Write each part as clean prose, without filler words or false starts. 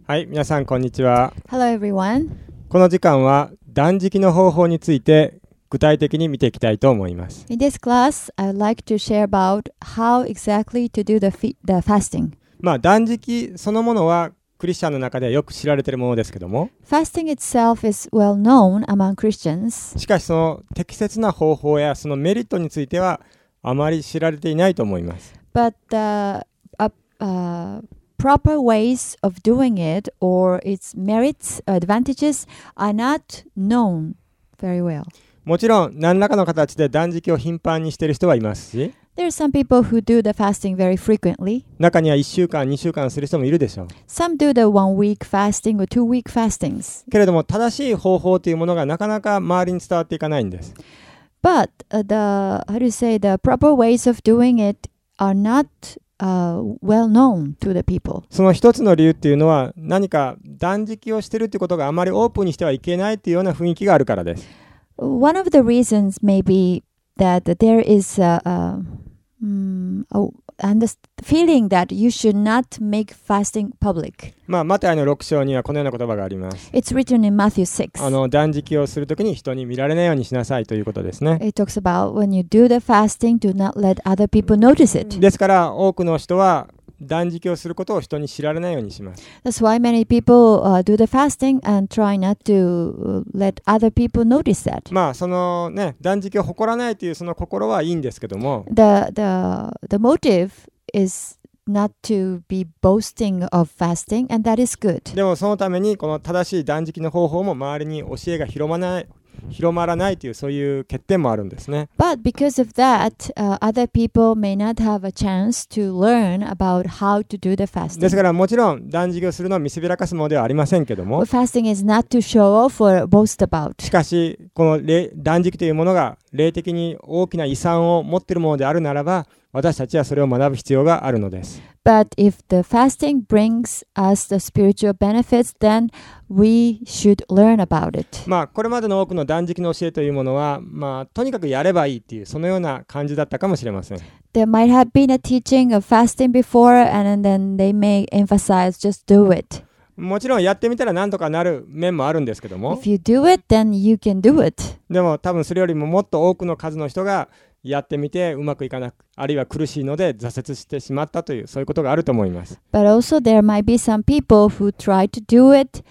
はい、皆さんこんにちは。 Hello everyone. この時間は断食の方法について具体的に見ていきたいと思います。 In this class, I would like to share about how exactly to do the fasting. 断食そのものはクリスチャンの中ではよく知られているものですけども、 Fasting itself is well known among Christians, しかしその適切な方法やそのメリットについてはあまり知られていないと思います。 but proper ways of doing it or its merits or advantages are not known very well. もちろん何らかの形で断食を頻繁にしている人はいますし、 There are some people who do the fasting very frequently. 中には1週間2週間する人もいるでしょう。 Some do the 1 week fasting or 2 week fastings. けれども正しい方法というものがなかなか周りに伝わっていかないんです。 But the proper ways of doing it are not well known to the people. その一つの理由っていうのは何か断食をしているということがあまりオープンにしてはいけないというような雰囲気があるからです。 One of the reasons may be that there is and the feeling that you should not make fasting public. マタイの6章にはこのような言葉があります。 It's written in Matthew 6. 断食をするときに人に見られないようにしなさいということですね。 It talks about when you do the fasting, do not let other people notice it. ですから多くの人は断食をすることを人に知られないようにします。 That's why many people do the fasting and try not to let other people notice that. そのね、断食を誇らないというその心はいいんですけども、 The motive is not to be boasting of fasting, and that is good. でもそのためにこの正しい断食の方法も周りに教えが広まらないというそういう欠点もあるんですね。 But because of that, other people may not have a chance to learn about how to do the です fasting. からもちろん断食をするのは見せびらかすものではありませんけども、 Fasting is not to show off or boast about. しかしこの断食というものが霊的に大きな遺産を持っているものであるならば、私たちはそれを学ぶ必要があるのです。 But if the fasting brings us the spiritual benefits, then we should learn about it. これまでの多くの断食の教えというものは、とにかくやればいいっていうそのような感じだったかもしれません。 There might have been a teaching of fasting before, and then they may emphasize just do it. もちろんやってみたら何とかなる面もあるんですけども、 If you do it, then you can do it. でも多分それよりももっと多くの数の人がやってみてうまくいかなく、あるいは苦しいので挫折してしまったというそういうことがあると思います。 But also there might be some people who try to do it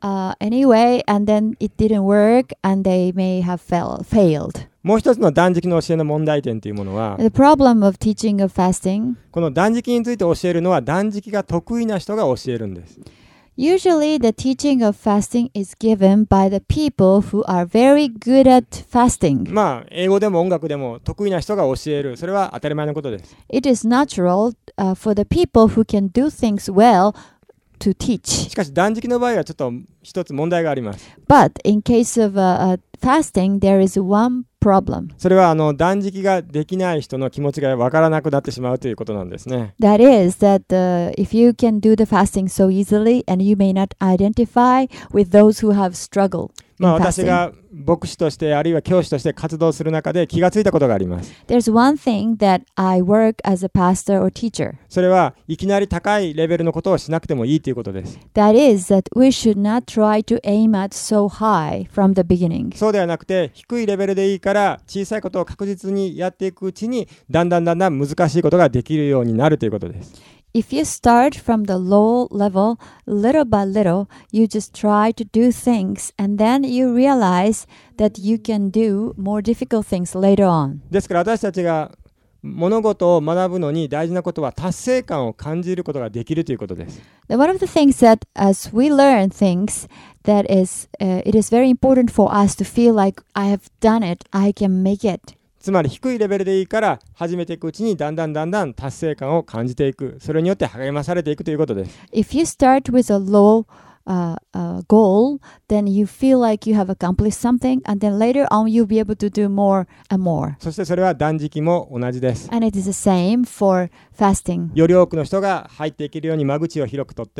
anyway, and then it didn't work, and they may have failed. もう一つの断食の教えの問題点というものは、 The problem of teaching of fasting, この断食について教えるのは断食が得意な人が教えるんです。 usually the teaching of fasting is given by the people who are very good at fasting. 英語でも音楽でも得意な人が教える、それは当たり前のことです。 It is natural for the people who can do things well to teach. しかし断食の場合はちょっと一つ問題があります。 But in case of fasting, there is one problem. それは断食ができない人の気持ちがわからなくなってしまうということなんですね。 That is that if you can do the fasting so easily, and you may not identify with those who have struggled in 私 fasting. が牧師としてあるいは教師として活動する中で気がついたことがあります。 There's one thing that I work as a pastor or teacher. それはいきなり高いレベルのことをしなくてもいいということです。 That is that we should not try to aim at so high from the beginning. そうではなくて低いレベルでいいから小さいことを確実にやっていくうちにだんだん難しいことができるようになるということです。 If you start from the low level, little by little, you just try to do things, and then you realize that you can do more difficult things later on. ですから私たちが物事を学ぶのに大事なことは達成感を感じることができるということです。 One of the things that as we learn things, that is, it is very important for us to feel like I have done it, I can make it. つまり低いレベルでいいから始めていくうちにだんだん達成感を感じていく、それによって励まされていくということです。 If you start with a low goal, then you feel like you have accomplished something, and then later on you'll be able to do more and more. そしてそれは断食も同じです。 And it is the same for fasting. より多くの人が入っていけるように間口を広くとって、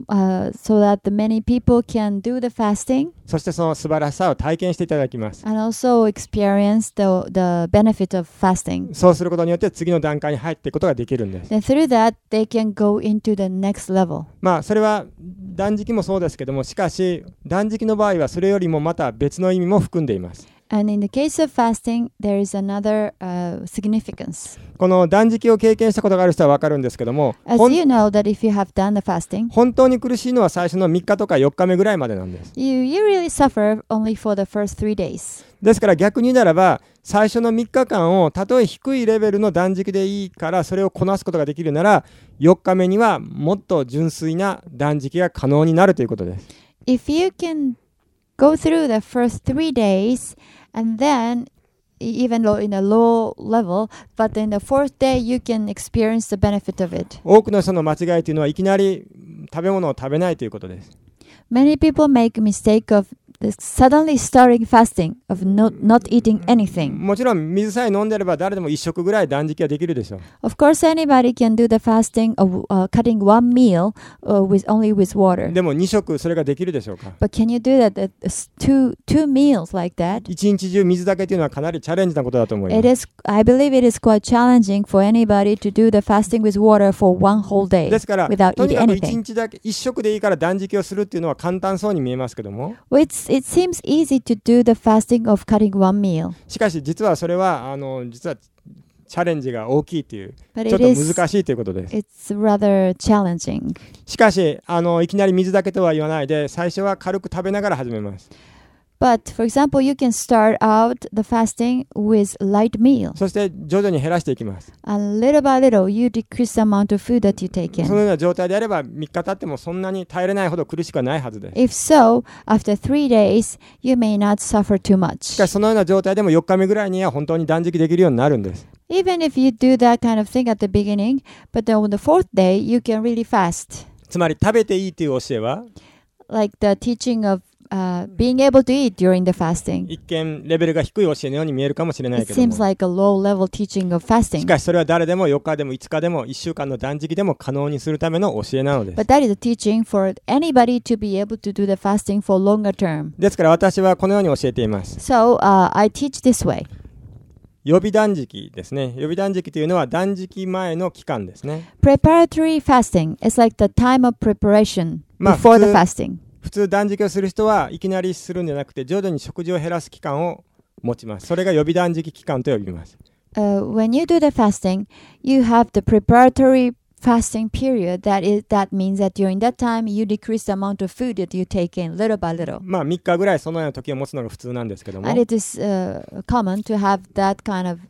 So that the many people can do the fasting そしてその素晴らしさを体験していただきます。 and also experience the benefit of fasting. そうすることによって次の段階に入っていくことができるんです。 Then through that, they can go into the next level. まあそれは断食もそうですけども、しかし断食の場合はそれよりもまた別の意味も含んでいます。 And in the case of fasting, there is another significance. この断食を経験したことがある人は分かるんですけども、 As you know that if you have done the fasting, 本当に苦しいのは最初の3日とか4日目ぐらいまでなんです。 you really suffer only for the first 3 days. ですから逆に言うならば、最初の3日間をたとえ低いレベルの断食でいいからそれをこなすことができるなら、4日目にはもっと純粋な断食が可能になるということです。 If you can go through the first 3 days and then even though in a low level, but in the fourth day you can experience the benefit of it. 多くの人の間違いというのはいきなり食べ物を食べないということです。 Many people make a mistake of suddenly starting fasting, of not eating anything. もちろん水さえ飲んでれば誰でも1食ぐらい断食はできるでしょう。 Of course, anybody can do the fasting of cutting one meal only with water. でも2食それができるでしょうか。 But can you do that at two meals like that? 一日中水だけというのはかなりチャレンジなことだと思います。 I believe it is quite challenging for anybody to do the fasting with water for one whole day ですから without とに eating かく1 anything. 日だけ1食でいいから断食をするっていうのは簡単そうに見えますけども、 It seems easy to do the fasting of cutting one meal, しかし実はそれは実はチャレンジが大きいという、 but ちょっ it と is 難しいということです。 it's rather challenging. しかしいきなり水だけとは言わないで、最初は軽く食べながら始めます。 But for example, you can start out the fasting with light meal, そして徐々に減らしていきます。 and little by little you decrease the amount of food that you take その in. ような状態であれば3日経ってもそんなに耐えれないほど苦しくはないはずです。 If so, after 3 days, you may not suffer too し much. かしそのような状態でも4日目ぐらいには本当に断食できるようになるんです。 Even if you do that kind of thing at the beginning, but then on the fourth day, you can really fast. つまり食べていいという教えは Like the teaching of being able to eat during the fasting. 一見レベルが低い教えのように見えるかもしれない It けど seems も、 like a low level teaching of し fasting. かしそれは誰でも4日でも5日でも1週間の断食でも可能にするための教えなのです。 But that is a teaching for anybody to be able to do the fasting for longer term. ですから私はこのように教えています。 So I teach this way. 予備断食ですね。予備断食というのは断食前の期間ですね。 Preparatory fasting is like the time of preparation まあ before the fasting. 普通断食をする人はいきなりするんじゃなくて徐々に食事を減らす期間を持ちます。それが予備断食期間と呼びます。 When you do the fasting, you have the preparatory fasting period. That means that during that time you decrease the amount of food that you take in little by little. まあ3日ぐらいそのような時を持つのが普通なんですけども、 And it is common to have that kind of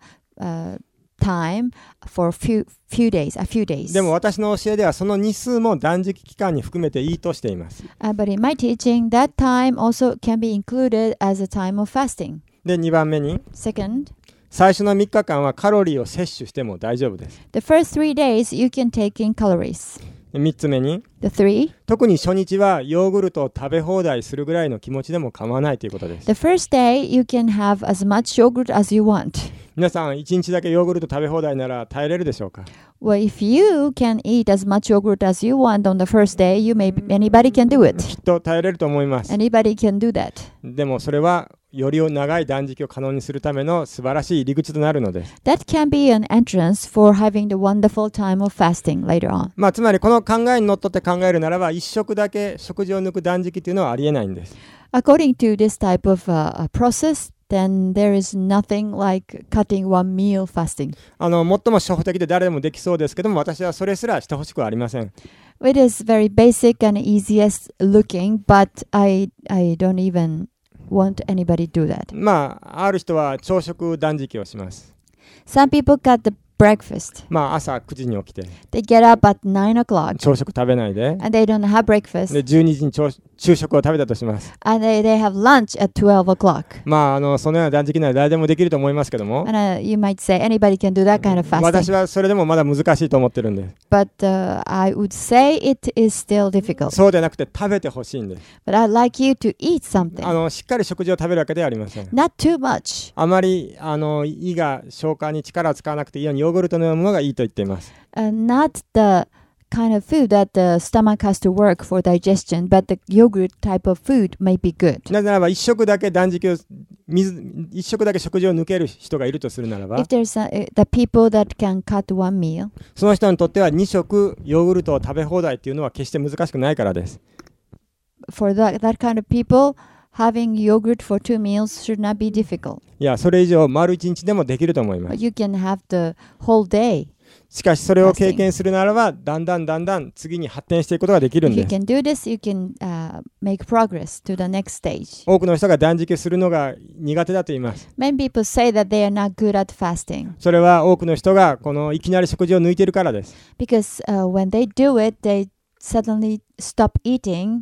time for a few days. でも私の教えではその日数も断食期間に含めていいとしています。 But in my teaching, that time also can be included as a time of fasting. で2番目に Second, 最初の3日間はカロリーを摂取しても大丈夫です。 the first 3 days you can take in calories. で3つ目に The 3, 特に初日はヨーグルトを食べ放題するぐらいの気持ちでも構わないということです。 the first day you can have as much yogurt as you want. 皆さん1日だけヨーグルト食べ放題なら耐えれるでしょうか。 Well, if you can eat as much yogurt as you want on the first day, anybody can do it. きっと耐えれると思います。 Anybody can do that. でもそれはより長い断食を可能にするための素晴らしい入り口となるのです。 That can be an entrance for having the wonderful time of fasting later on. まあつまりこの考えにのっとって考えるならば1食だけ食事を抜く断食というのはありえないんです。 According to this type of process, then there is nothing like cutting one meal fasting. 最も初歩的で誰でもできそうですけども、私はそれすらしてほしくはありません。 It is very basic and easiest looking, but I don't even want anybody to do that. まあある人は朝食断食をします。 Some people cut the breakfast. まあ朝9時に起きて They get up at 9 o'clock 朝食食べないで、 and they don't have breakfast. で12時に昼食を食べたとします。 and they have lunch at 12 o'clock. そのような断食なら誰でもできると思いますけども、 And you might say anybody can do that kind of 私 fasting. はそれでもまだ難しいと思ってるんです。 But I would say it is still difficult. そうでなくて食べてほしいんです。 But I'd like you to eat something. しっかり食事を食べるわけではありません。 Not too much. あまり胃が消化に力を使わなくていいようにヨーグルトのようなものがいいと言っています。 Not the kind of food that the stomach has to work for digestion, but the yogurt type of food may be good. なぜならば一食だけ食事を抜ける人がいるとするならば、 If there's the people that can cut one meal, その人にとっては2食ヨーグルトを食べ放題っていうのは決して難しくないからです。 for that kind of people, having yogurt for 2 meals should not be difficult. いや、それ以上丸1日でもできると思いま But す。 you can have the whole day. しかしそれを経験するならばだんだん次に発展していくことができるん If you です。 can do this, you can make progress to the next stage. 多くの人が断食するのが苦手だと言います。 Many people say that they are not good at fasting それは多くの人がこのいきなり食事を抜いているからです。 because when they do it, they suddenly stop eating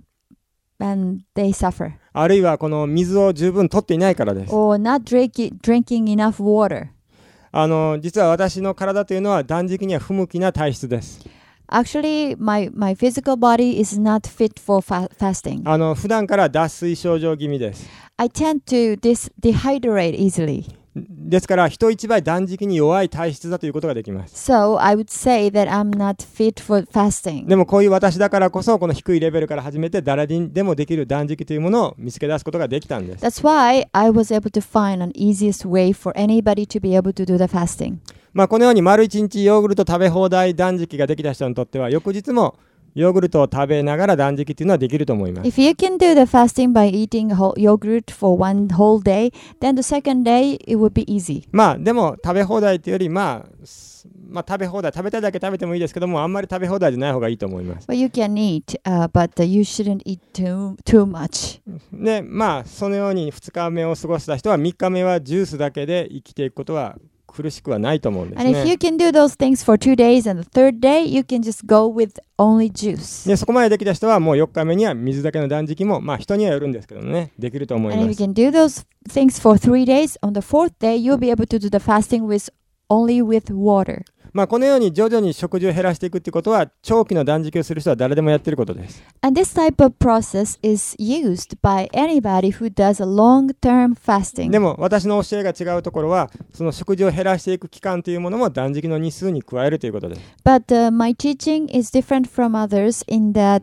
and they suffer. あるいはこの水を十分取っていないからです。 Or not drinking enough water. 実は私の体というのは断食には不向きな体質です。 Actually, my physical body is not fit for fasting. 普段から脱水症状気味です。 I tend to dehydrate easily. ですから人一倍断食に弱い体質だということができます。 So I would say that I'm not fit for fasting. でもこういう私だからこそこの低いレベルから始めて誰にでもできる断食というものを見つけ出すことができたんです。 That's why I was able to find an easiest way for anybody to be able to do the fasting. このように丸1日ヨーグルト食べ放題断食ができた人にとっては翌日もヨーグルトを食べながら断食というのはできると思います。 If you can do the fasting by eating yogurt for one whole day, then the second day it would be easy. でも食べ放題というより食べ放題食べたいだけ食べてもいいですけどもあんまり食べ放題じゃない方がいいと思います。 But you can eat, but you shouldn't eat too much. でそのように2日目を過ごした人は3日目はジュースだけで生きていくことは苦しくはないと思うんです And if you ね。 can do those things for 2 days and the third day, you can just go with only juice. でそこまでできた人はもう4日目には水だけの断食も人にはよるんですけどねできると思い And ま if す。 you can do those things for 3 days, on the fourth day, you'll be able to do the fasting only with water. このように徐々に食事を減らしていくってことは長期の断食をする人は誰でもやっていることです。 And this type of process is used by anybody who does a long-term fasting. でも私の教えが違うところはその食事を減らしていく期間というものも断食の日数に加えるということです。 But my teaching is different from others in that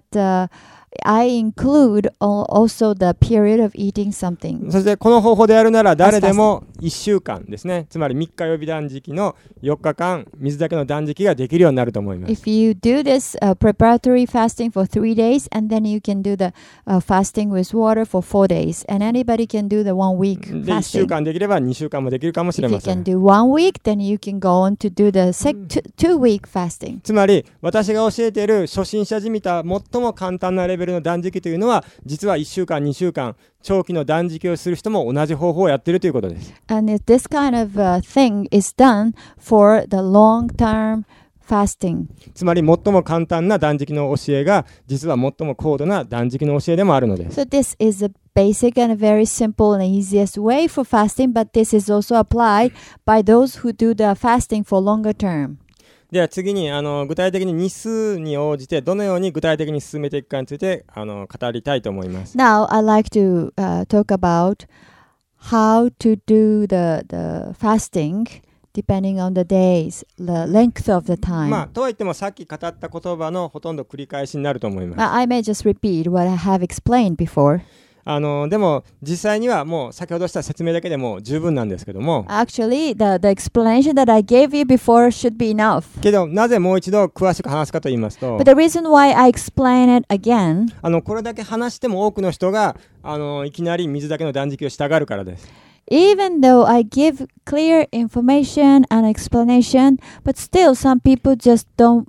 I include also the period of eating something. そしてこの方法でやるなら誰でも1週間ですね。つまり3日曜日断食の4日間水だけの断食ができるようになると思います。 If you do this preparatory fasting for 3 days and then you can do the fasting with water for 4 days and anybody can do the 1 week で1週 fasting. 間できれば2週間もできるかもしれ If you ませ can ん。 do 1 week, then you can go on to do the 2 week fasting. つまり私が教えている初心者じみた最も簡単なレベルの断食というのは実は1週間2週間長期の断食をする人も同じ方法をやっているということです。 And if this kind of thing is done for the long-term fasting. つまり最も簡単な断食の教えが実は最も高度な断食の教えでもあるのです。 So this is a basic and a very simple and easiest way for fasting, but this is also applied by those who do the fasting for longer term. では次に具体的に日数に応じてどのように具体的に進めていくかについて語りたいと思います。 Now, I'd like to talk about how to do the fasting depending on the days, the length of the time. とはいってもさっき語った言葉のほとんど繰り返しになると思います。 I may just repeat what I have explained before. でも実際にはもう先ほどした説明だけでも十分なんですけども Actually, the explanation that I gave you before should be enough. けどなぜもう一度詳しく話すかと言いますと But the reason why I explain it again, これだけ話しても多くの人がいきなり水だけの断食をしたがるからです。 even though I give clear information and explanation, but still some people just don't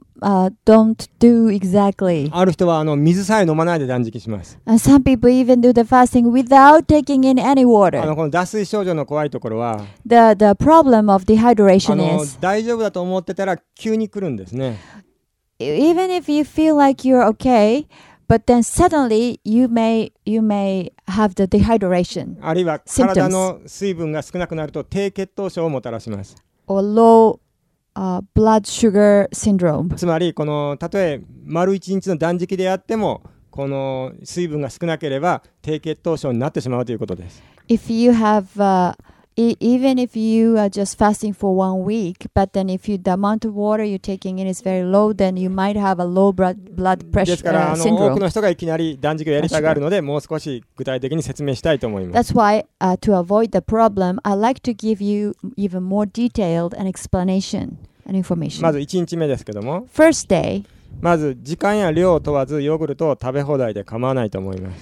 do exactly. ある人は水さえ飲まないで断食します。 And some people even do the fasting without taking in any water. この脱水症状の怖いところは The problem of dehydration is 大丈夫だと思ってたら急に来るんですね。 even if you feel like you're okay, but then suddenly you may have the dehydration あるいは体の水分が少なくなると低血糖症をもたらします。 or low blood sugar syndrome. つまりこのたとえ丸1日の断食であってもこの水分が少なければ低血糖症になってしまうということです。 If you have even if you are just fasting for 1 week, but then if the amount of water you're taking in is very low, then you might have a low blood です pressure から多く syndrome. の人がいきなり断食をやりたがるのでもう少し具体的に説明したいと思います。 That's why to avoid the problem, I like to give you even more detailed an explanation and ま information. ず1日目ですけども、 First day, まず時間や量を問わずヨーグルトを食べ放題で構わないと思います。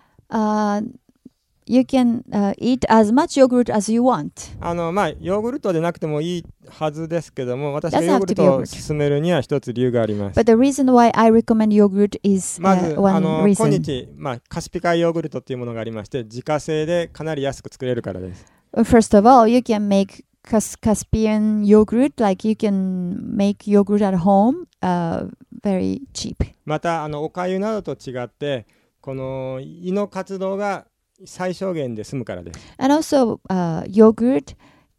you can eat as much yogurt as you want. ヨーグルトでなくてもいいはずですけども、私がヨーグルトを勧めるには一つ理由があります。 But the reason why I recommend yogurt is まず one 今 reason. 日、カスピ海ヨーグルトっていうものがありまして自家製でかなり安く作れるからです。 First of all, you can make Caspian yogurt, like you can make yogurt at home, very cheap. またお粥などと違ってこの胃の活動が最小限で済むからです。 And also, yogurt,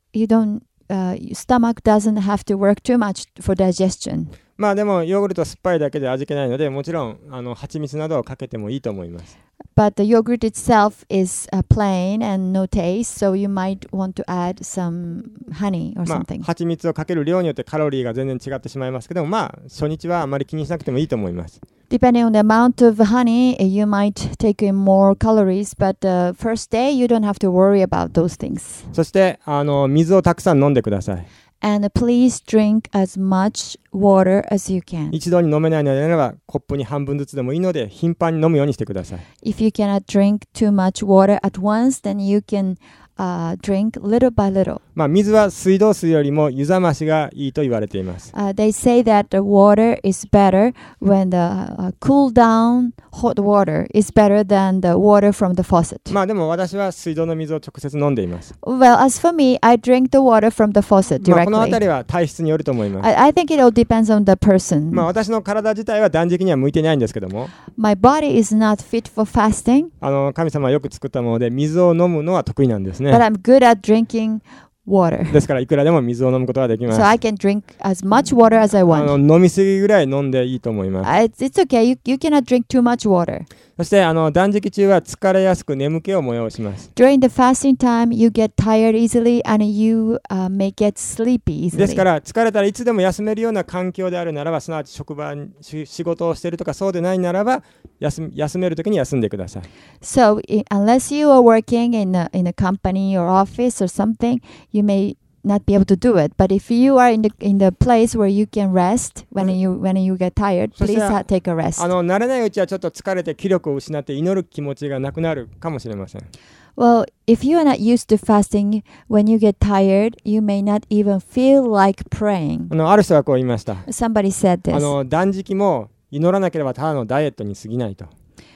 stomach doesn't have to work too much for digestion. でもヨーグルト酸っぱいだけで味気ないのでもちろん蜂蜜などをかけてもいいと思います。 But the yogurt itself is plain and no taste, so you might want to add some honey or something. 蜂蜜をかける量によってカロリーが全然違ってしまいますけども、初日はあまり気にしなくてもいいと思います。 Depending on the amount of honey, you might take in more calories, but the first day you don't have to worry about those things. そして水をたくさん飲んでください。 And please drink as much water as you can. 一度に飲めないのであればコップに半分ずつでもいいので頻繁に飲むようにしてください。 If you cannot drink too much water at once, then you can drink little by little. 水は水道水よりも湯冷ましがいいと言われています。 They say that the water is better when the cool down hot water is better than the water from the faucet. でも私は水道の水を直接飲んでいます。 Well, as for me, I drink the water from the faucet このあた directly. りは体質によると思います。 I think it all depends on the person. 私の体自体は断食には向いてないんですけども、 My body is not fit for fasting, 神様はよく作ったもので水を飲むのは得意なんですね。 but I'm good at drinking water. ですからいくらでも水を飲むことができます。 So I can drink as much water as I want. 飲みすぎぐらい飲んでいいと思います。 It's okay. You cannot drink too much water. そして断食中は疲れやすく眠気を催します。 During the fasting time, you get tired easily and you may get sleepy ですか easily. ら疲れたらいつでも休めるような環境であるならば、すなわち職場仕事をしているとかそうでないならば休めるときに休んでください。 So unless you are working in a company or office or something, you may not be able to do it. But if you are in the place where you can rest when you get tired, そして please take a rest. 慣れないうちはちょっと疲れて気力を失って祈る気持ちがなくなるかもしれません。 Well, if you are not used to fasting, when you get tired, you may not even feel like praying. ある人がこう言いました。 Somebody said this. 断食も祈らなければただのダイエットに過ぎないと。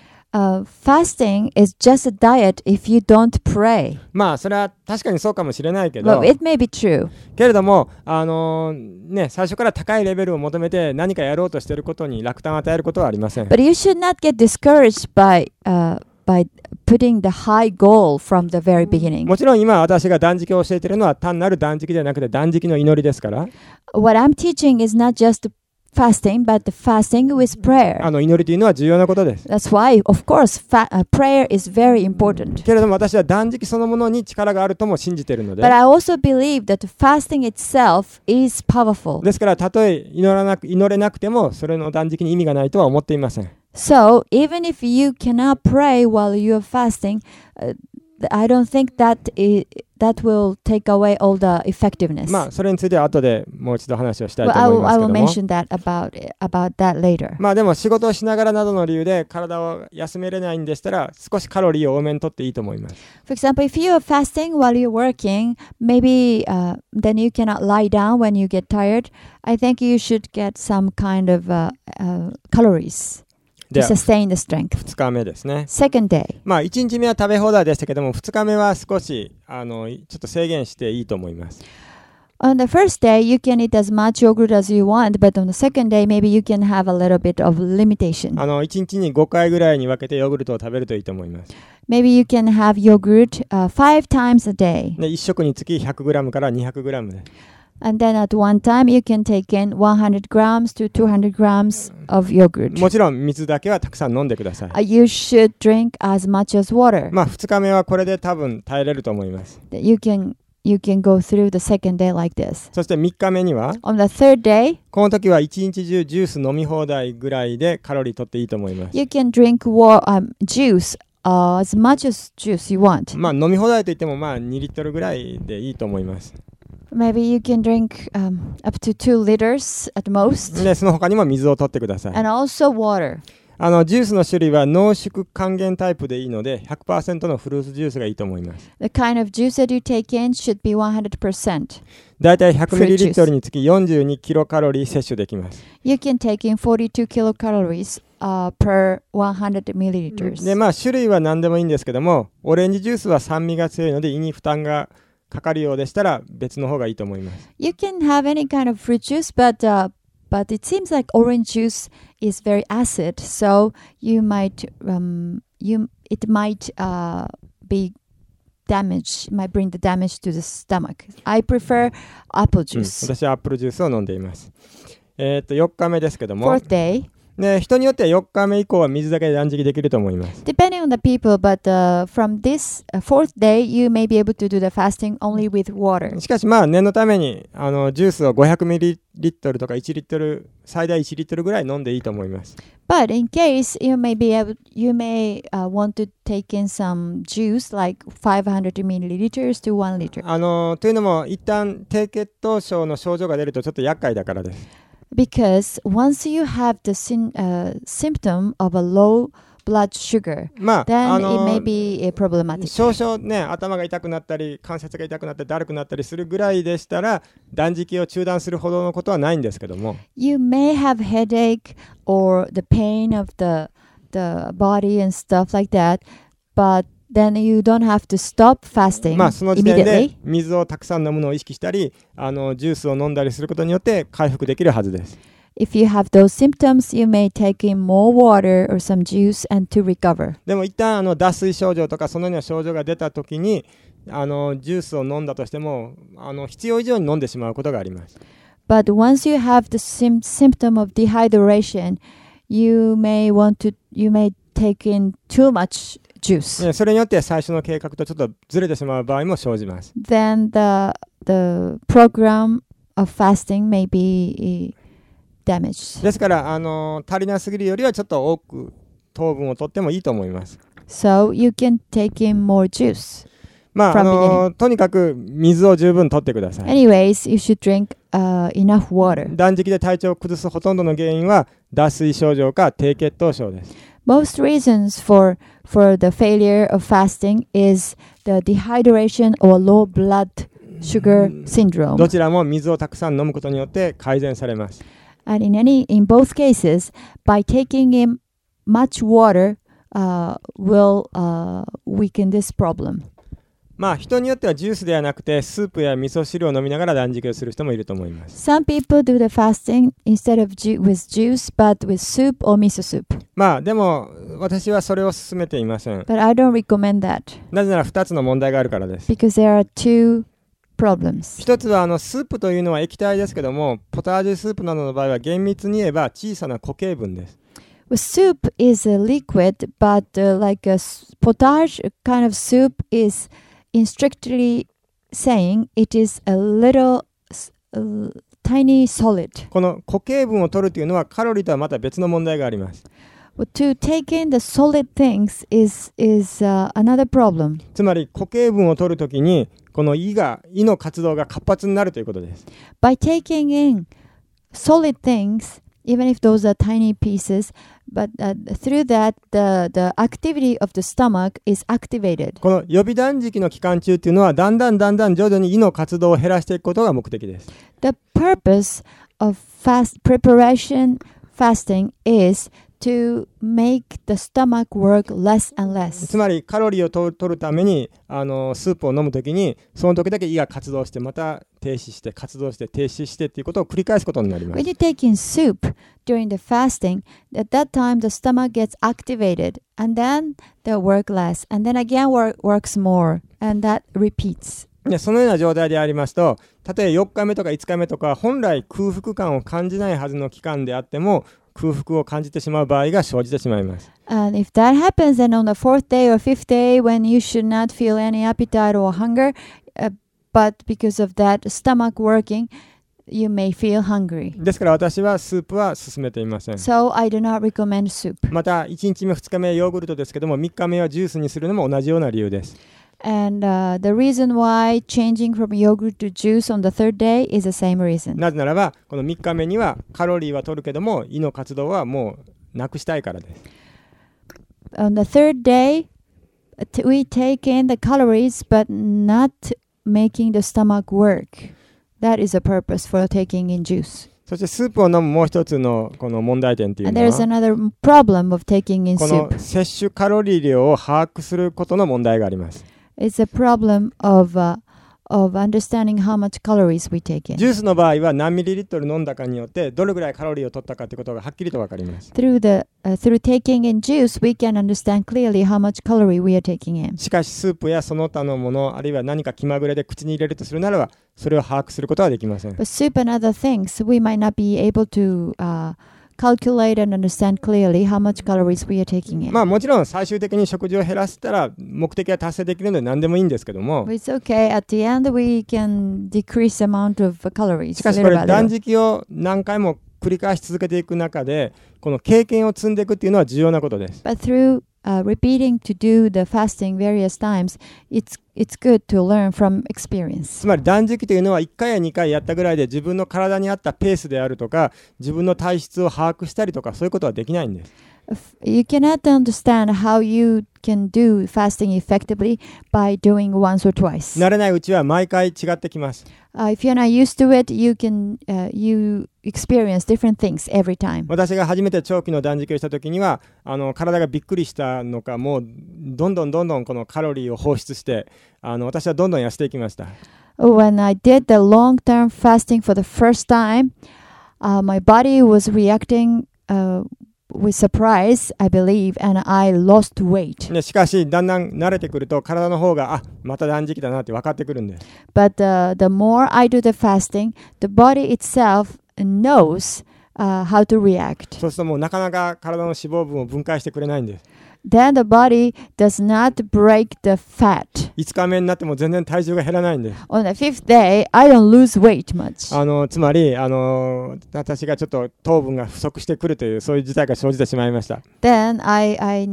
Fasting is just a diet if you don't pray. それは確かにそうかもしれないけど、 Well, it may be true. けれども最初から高いレベルを求めて何かやろうとしていることに落胆を与えることはありません。 But you should not get discouraged by putting the high goal from the very beginning. もちろん今私が断食を教えているのは単なる断食ではなくて断食の祈りですから。 What I'm teaching is not just fasting, but the fasting with prayer. 祈りというのは重要なことです。 That's why, of course, prayer is very important. けれども私は断食そのものに力があるとも信じているので。 But I also believe that fasting itself is powerful. ですからたとえ祈れなくてもそれの断食に意味がないとは思っていません。 So, even if you cannot pray while you are fasting, I don't think that will take away all the effectiveness. それについては後でもう一度話をしたい Well, と I 思います will けども。 mention that about that later. でも仕事をしながらなどの理由で体を休めれないんでしたら少しカロリーを多めにとっていいと思います。 For example, if you are fasting while you're working, maybe then you cannot lie down when you get tired. I think you should get some kind of calories で to は sustain the strength. 2日目ですね。 Second day. 1日目は食べ放題でしたけども2日目は少しちょっと制限していいと思います。 On the first day, you can eat as much yogurt as you want, but on the second day, maybe you can have a little bit of limitation. 1日に5回ぐらいに分けてヨーグルトを食べるといいと思います。 Maybe you can have yogurt 5 times a day. で、1食につき 100g から 200g です。 And then at one time, you can take in 100 grams to 200 grams of yogurt. もちろん水だけはたくさん飲んでください。 You should drink as much as water. まあ2日目はこれで多分耐えれると思います。 You can go through the second day like this. そして3日目には On the third day, この時は一日中ジュース飲み放題ぐらいでカロリー取っていいと思います。 you can drink juice, as much as juice you want. まあ飲み放題といってもまあ2リットルぐらいでいいと思います。 Maybe you can drink up to 2 liters at most. でその他にも水を取ってください。 And also water. ジュースの種類は濃縮還元タイプでいいので 100% のフルーツジュースがいいと思います。 The kind of juice that you take in should be 100%. だいたい 100ml につき42キロカロリー摂取できます。 You can take in 42 kilocalories per 100 milliliters. でまあ種類は何でもいいんですけども、オレンジジュースは酸味が強いので胃に負担がかかるようでしたら別の方がいいと思います。 You can have any kind of fruit juice, but it seems like orange juice is very acid, so it might bring the damage to the stomach. I prefer apple juice. 私はアップルジュースを飲んでいます。4日目ですけども、 Fourth day, ね、人によっては4日目以降は水だけで断食できると思います。 depending on the people, but from this fourth day, you may be able to do the fasting only with water. しかしまあ念のためにジュースを 500ml とか1リットル最大1リットルぐらい飲んでいいと思います。 But in case you may want to take in some juice like 500 milliliters to 1 liter. というのも一旦低血糖症の症状が出るとちょっと厄介だからです。 Because once you have the symptom of a low blood sugar, まあ then it may be problematic. 少々ね頭が痛くなったり関節が痛くなったりだるくなったりするぐらいでしたら断食を中断するほどのことはないんですけども、 You may have headache or the pain of the body and stuff like that, but then you don't have to stop fasting まあその時点で immediately. 水をたくさん飲むのを意識したりジュースを飲んだりすることによって回復できるはずです。 If you have those symptoms, you may take in more water or some juice and to recover. でも一旦脱水症状とかそのような症状が出た時にジュースを飲んだとしても必要以上に飲んでしまうことがあります。 But once you have the symptom of dehydration, you may take in too much juice. ね、それによって最初の計画とちょっとずれてしまう場合も生じます。 Then the program of fasting may be damaged. ですから足りなすぎるよりはちょっと多く糖分を取ってもいいと思います。 So you can take in more juice. ま from あとにかく水を十分取ってください。 Anyways, you should drink enough water. 断食で体調を崩すほとんどの原因は脱水症状か低血糖症です。 Most reasons for the failure of fasting is the dehydration or low blood sugar syndrome. どちらも水をたくさん飲むことによって改善されます。 And in both cases, by taking in much water will weaken this problem. まあ人によってはジュースではなくてスープや味噌汁を飲みながら断食をする人もいると思います。 Some people do the fasting instead of with juice, but with soup or miso soup. まあでも私はそれを勧めていません。 But I don't recommend that なぜなら2つの問題があるからです。 because there are two problems. 一つはスープというのは液体ですけども、ポタージュスープなどの場合は厳密に言えば小さな固形分です。 Well, soup is a liquid, but like a potage kind of soup is, in strictly saying, it is a little tiny solid. この固形分を取るというのはカロリーとはまた別の問題があります。 But to take in the solid things is another problem. つまり固形分を取るときにこの胃の活動が活発になるということです。 By taking in solid things, even if those are tiny pieces, but through that the activity of the stomach is activated. この予備断食の期間中というのはだんだん徐々に胃の活動を減らしていくことが目的です。 The purpose of preparation fasting is to make the stomach work less and less. つまりカロリーを取るためにスープを飲むときにその時だけ胃が活動してまた停止して活動して停止してっていうことを繰り返すことになります。 When you take in soup during the fasting, at that time the stomach gets activated, and then the work less, and then again works more, and that repeats. でそのような状態でありますと、例えば4日目とか5日目とか本来空腹感を感じないはずの期間であっても空腹を感じてしまう場合が生じてしまいます。 And if that happens, then on the 4th day or 5th day, when you should not feel any appetite or hunger, but because of that stomach working, you may feel hungry. ですから私はスープは勧めていません。 So I do not recommend soup. また1日目2日目ヨーグルトですけども3日目はジュースにするのも同じような理由です。 And the reason why changing from yogurt to juice on the 3rd day is the same reason. なぜならばこの3日目にはカロリーは取るけども胃の活動はもうなくしたいからです。 On the 3rd day, we take in the calories but not making the stomach work. That is the purpose for taking in juice. そしてスープを飲むもう一つのこの問題点という And の there's は another problem of taking in この soup. 摂取カロリー量を把握することの問題があります。 It's a problem of understanding how much calories we take in. ジュースの場合は何ミリリットル飲んだかによってどれぐらいカロリーを取ったかということがはっきりと分かります。 Through taking in juice, we can understand clearly how much calorie we are taking in. しかしスープやその他のものあるいは何か気まぐれで口に入れるとするならばそれを把握することはできません。 But soup and other things, we might not be able to calculate and understand clearly how much calories we are taking in. まあもちろん最終的に食事を減らしたら目的は達成できるので何でもいいんですけども、 But it's okay. At the end, we can decrease the amount of calories. しかしこれ断食を何回も繰り返し続けていく中でこの経験を積んでいくっていうのは重要なことです。 But through repeating to do the fasting various times, it's good to learn from experience. つまり断食というのは1回や2回やったぐらいで自分の体に合ったペースであるとか自分の体質を把握したりとかそういうことはできないんです。 You cannot understand how you can do fasting effectively by doing once or twice. 慣れないうちは毎回違ってきます。 If you're not used to it, you experience different things every time. 私が初めて長期の断食をした時には体がびっくりしたのかもうどんどんこのカロリーを放出して私はどんどん痩せていきました。 When I did the long-term fasting for the first time, my body was reacting with surprise, I believe, and I lost weight. しかしだんだん慣れてくると体の方がまた断食だなって分かってくるんです。 But the more I do the fasting, the body itself knows how to react. そうするともうなかなか体の脂肪分を分解してくれないんです。 Then the body does not break the fat. 5日目になっても全然体重が減らないんです。 On the 5th day, I don't lose weight much. つまり私がちょっと糖分が不足してくるというそういう事態が生じてしまいました。 Then I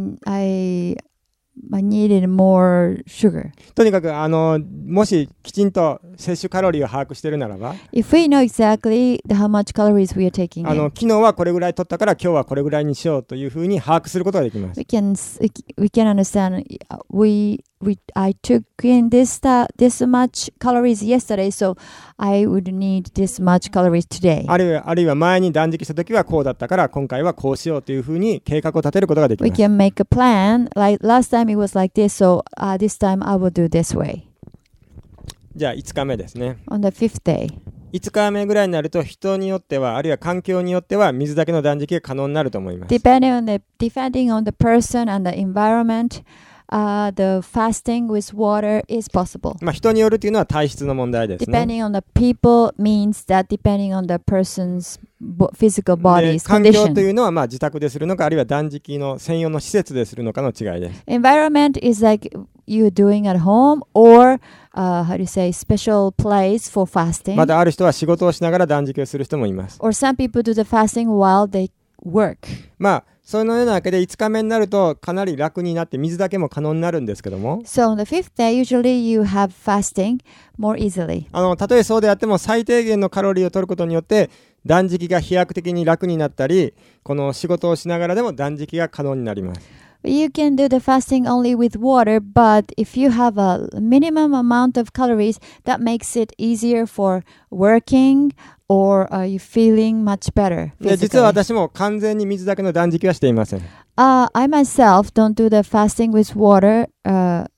needed more sugar. とにかくもしきちんと摂取カロリーを把握しているならば If we know exactly how much calories we are taking in, 昨日はこれぐらい取ったから今日はこれぐらいにしようというふうに把握することができます。 we can understand. I took in this much calories yesterday, so I would need this much calories today. あるいは前に断食した時はこうだったから今回はこうしようというふうに計画を立てることができま We す。 can make a plan. Like last time it was like this, so this time I will do this way. じゃあ5日目ですね。 On the 5th day, 5日目ぐらいになると人によってはあるいは環境によっては水だけの断食が可能になると思います。 depending on the person and the environment, the fasting with water is possible. 人によるというのは体質の問題ですね。 Depending on the people means that depending on the person's physical で body's 環境と condition. いうのは自宅でするのかあるいは断食の専用の施設でするのかの違いです。 Environment is like you're doing at home or how do you say special place for fasting. またある人は仕事をしながら断食をする人もいます。 Or some people do the fasting while they work. そのようなわけで5日目になるとかなり楽になって水だけも可能になるんですけども So on the 5th day, usually you have fasting more easily. たとえそうであっても最低限のカロリーを取ることによって断食が飛躍的に楽になったりこの仕事をしながらでも断食が可能になります。 You can do the fasting only with water, but if you have a minimum amount of calories, that makes it easier for working or are you feeling much better で実は physically. 私も完全に水だけの断食はしていません。 I myself don't do the fasting with water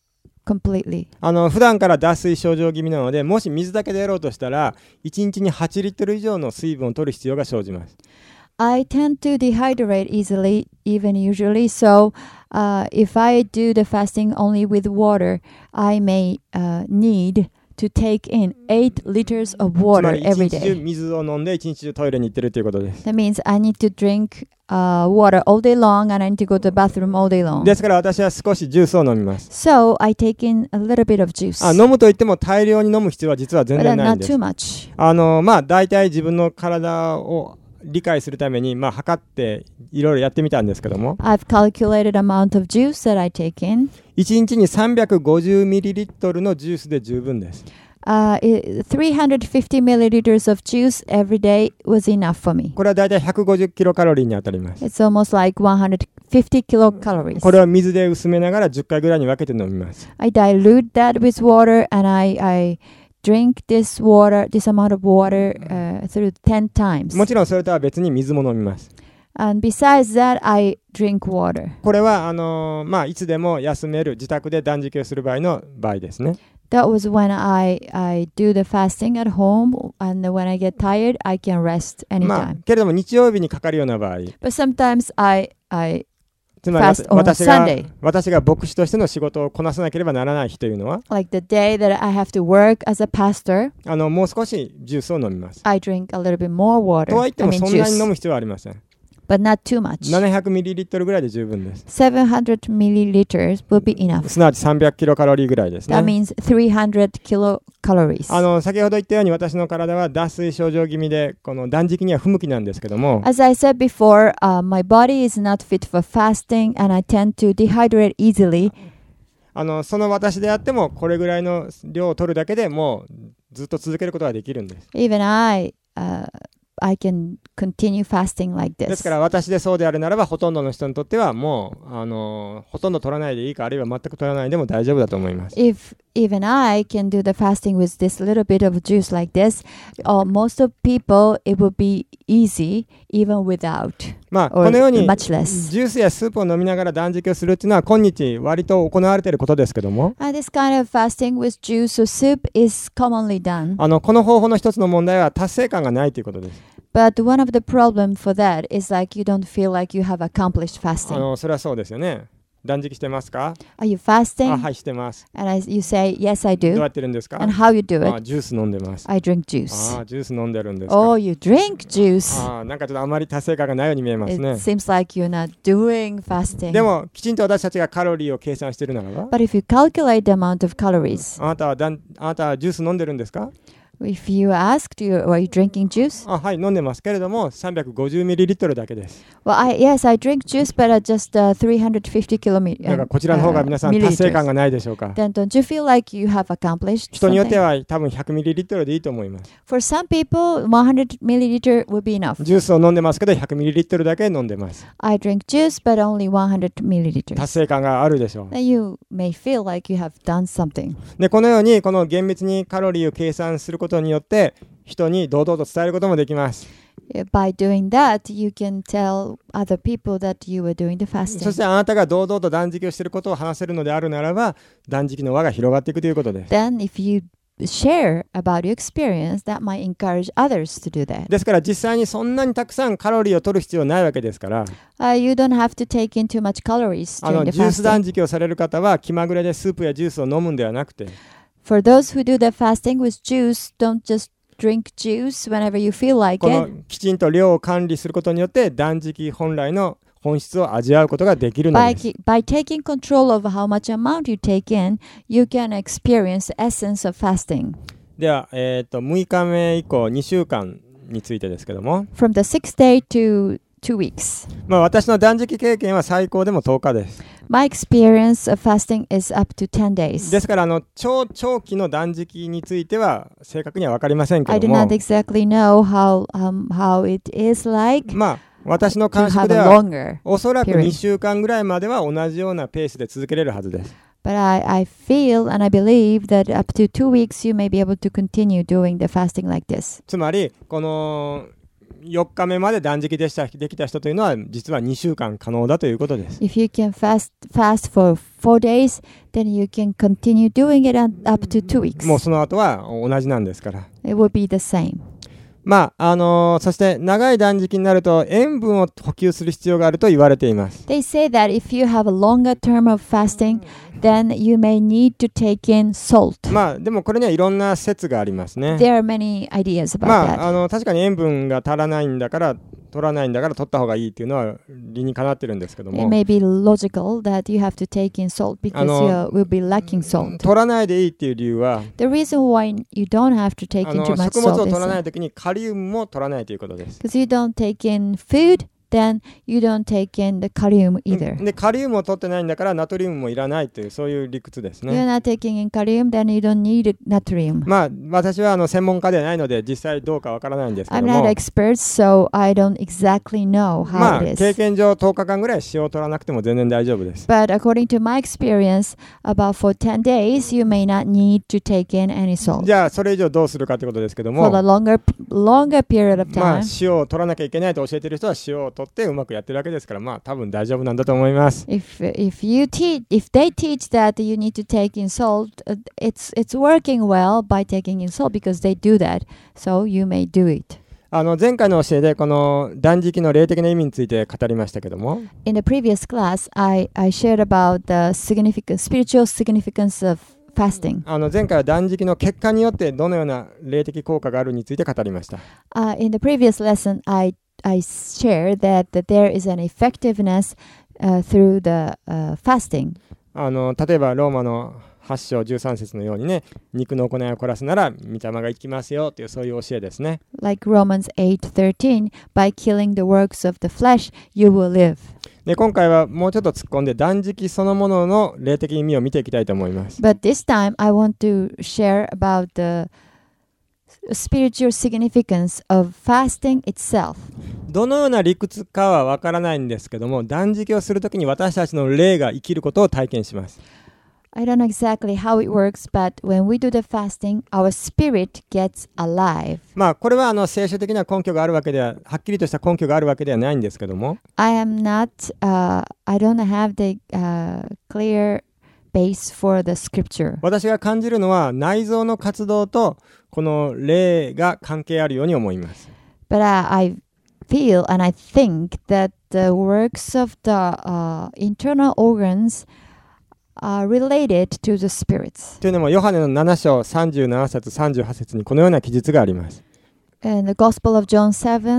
completely. 普段から脱水症状気味なので、もし水だけでやろうとしたら1日に8リットル以上の水分を取る必要が生じます。 I tend to dehydrate easily, even usually. So, if I do the fasting only with water, I may need to take in 8 liters of つま water り every 1日中 day. 水を飲んで1日中トイレに行ってるということです。 That means I need to drink water all day long, and I need to go to the bathroom all day long. ですから私は少しジュースを飲みます。 So, I take in a little bit of juice, 飲むといっても大量に飲む必要は実は全 but 然ないん not です。 too much. 大体自分の体を理解するために、測っていろいろやってみたんですけども、 I've calculated amount of juice that I take in. 1日に350ミリリットルのジュースで十分です。 350 milliliters of juice every day was enough for me. これは大体150キロカロリーに当たります。 It's almost like 150 kilocalories. これを水で薄めながら10回ぐらいに分けて飲みます。 I dilute that with water, and I drink this amount of water through 10 times. もちろんそれとは別に水も飲みます。 And besides that, I drink water. これはいつでも休める自宅で断食をする場合の場合ですね。 That was when I do the fasting at home, and when I get tired, I can rest anytime. けれども日曜日にかかるような場合、 But sometimes I つまり fast on 私が牧師としての仕事をこなさなければならない日というのは、 like the day that I have to work as a pastor, もう少しジュースを飲みます。 I drink a little bit more water. とはいっても I mean そんなに飲 juice, む必要はありません。 but not too much. 700ミリリットルぐらいで十分です。 700 milliliters will be enough. すなわち300キロカロリーぐらいですね。 That means 300 kilocalories. 先ほど言ったように私の体は脱水症状気味でこの断食には不向きなんですけども、 As I said before, my body is not fit for fasting, and I tend to dehydrate easily. その私であってもこれぐらいの量を取るだけでもうずっと続けることができるんです。 Even I can continue fasting like です this. から私でそうであるならばほとんどの人にとってはもうほとんど取らないでいいか、あるいは全く取らないでも大丈夫だと思います。 If even I can do the fasting with this little bit of juice like this, most of people, it will be easy even without こ or のように much less. ジュースやスープを飲みながら断食をするっていうのは今日割と行われていることですけども、 This kind of fasting with juice or soup is commonly done. この方法の一つの問題は達成感がないということです。 But one of the problems for that is like you don't feel like you have accomplished fasting. それはそうですよね。断食してますか？ Are you fasting? はい、してます。 And you say, yes, I どう do. やってるんですか？ And how you do it? ジュース飲んでます。 I drink juice. ジュース飲んでるんですか？ Oh, you drink juice. なんかちょっとあまり達成感がないように見えます It ね。 seems like you're not doing fasting. でもきちんと私たちがカロリーを計算しているならば、 But if you calculate the amount of calories, あなたはジュース飲んでるんですか？ if you asked, are you drinking juice? はい、飲んでますけれども350ミリリットルだけです。 Well, yes, I drink juice, but just 350 だからこちらの方が皆さん達成感 milliliters. がないでしょうか？ Then don't you feel like you have accomplished 人によって something? は多分100ミリリットルでいいと思います。 For some people, 100 milliliter would be enough. ジュースを飲んでますけど100ミリリットルだけ飲んでます。 I drink juice, but only 100 milliliters. 達成感があるでしょう。 Then you may feel like you have done something. でこのようにこの厳密にカロリーを計算することによって人に堂々と伝えることもできます。 By doing that, you can tell other people that you are doing the そし fasting. てあなたが堂々と断食をしていることを話せるのであるならば断食の輪が広がっていくということです。 Then if you share about your experience, that might encourage others to do that. ですから実際にそんなにたくさんカロリーを取る必要ないわけですから、 You don't have to take in too much calories during the ジュース断 fasting. 食をされる方は気まぐれでスープやジュースを飲むんではなくて、 For those who do the fasting with juice, don't just drink juice whenever you feel like この it. きちんと量を管理することによって断食本来の本質を味わうことができるのです。 By taking control of how much amount you take in, you can experience the essence of fasting. では、6日目以降2週間についてですけども、 From the 6th day to 2 weeks. 私の断食経験は最高でも10日です。 My experience of fasting is up to 10 days. ですから超長期の断食については正確には分かりませんけ I ど do も、 not exactly know how it is like 私の to 感 have 触 a では longer. おそらく period. 2週間ぐらいまでは同じようなペースで続けれるはずです。 But I feel and I believe that up to 2 weeks you may be able to continue doing the fasting like this. つまりこの4日目まで断食できた人というのは実は2週間可能だということです。 If you can fast for 4 days, then you can continue doing it up to 2 weeks. もうその後は同じなんですから。 It will be the same. まあそして長い断食になると塩分を補給する必要があると言われています。 They say that if you have a longer term of fasting, then you may need to take in salt. まあでもこれにはいろんな説がありますね。 There are many ideas about ま that. あ確かに塩分が足らないんだから取らないんだから取った方がいいっていうのは理にかなってるんですけど It も、 may be logical that you have to take in salt because you will be lacking salt. 取らないでいいっていう理由は The reason why you don't have to take in too much 食物を salt 取らない is ときにカリウムも取らないということです。 because you don't take in food, then you don't take in the kalium either. でカリウムを取ってないんだからナトリウムもいらないというそういう理屈です You're ね。 not taking in kalium, then you don't need natrium. まあ私は専門家ではないので実際どうかわからないんですけ I'm ど not も、 expert, so I don't exactly know ま how あ it 経 is. 験上10日間ぐらい塩を取らなくても全然大丈夫です。 But according to my experience, about for 10 days, you may not need to take in any salt. じゃあそれ以上どうするかということですけど For the も、 longer period of まあ time, 塩を取らなきゃいけないと教えてる人は塩を取ってうまくやってるわけですから、まあ多分大丈夫なんだと思います。 if they teach that you need to take in salt, it's working well by taking in salt because they do that. So you may do it. 前回の教えでこの断食の霊的な意味について語りましたけども、 In the previous class, I shared about the spiritual significance of fasting. 前回は断食の結果によってどのような霊的効果があるについて語りました。 In the previous lesson, I shared that there is an effectiveness through the fasting. 例えばローマの8章13節のようにね、肉の行いを凝らすなら御霊が生きますよというそういう教えですね。 Like Romans 8:13, by killing the works of the flesh, you will live. で今回はもうちょっと突っ込んで断食そのものの霊的意味を見ていきたいと思います。 But this time, I want to share about the spiritual significance of fasting itself. どのような理屈かはわからないんですけども、断食をするときに私たちの霊が生きることを体験します。 I don't know exactly how it works, but when we do the fasting, our spirit gets alive. まあこれは聖書的な根拠があるわけでははっきりとした根拠があるわけではないんですけども、 I don't have the clear base for the scripture. 私が感じるのは内臓の活動とこの霊が関係あるように思います。 But I feel and I think that the works of the internal organs are related to the spirits. というのもヨハネの7章37節38節にこのような記述があります。 In the Gospel of John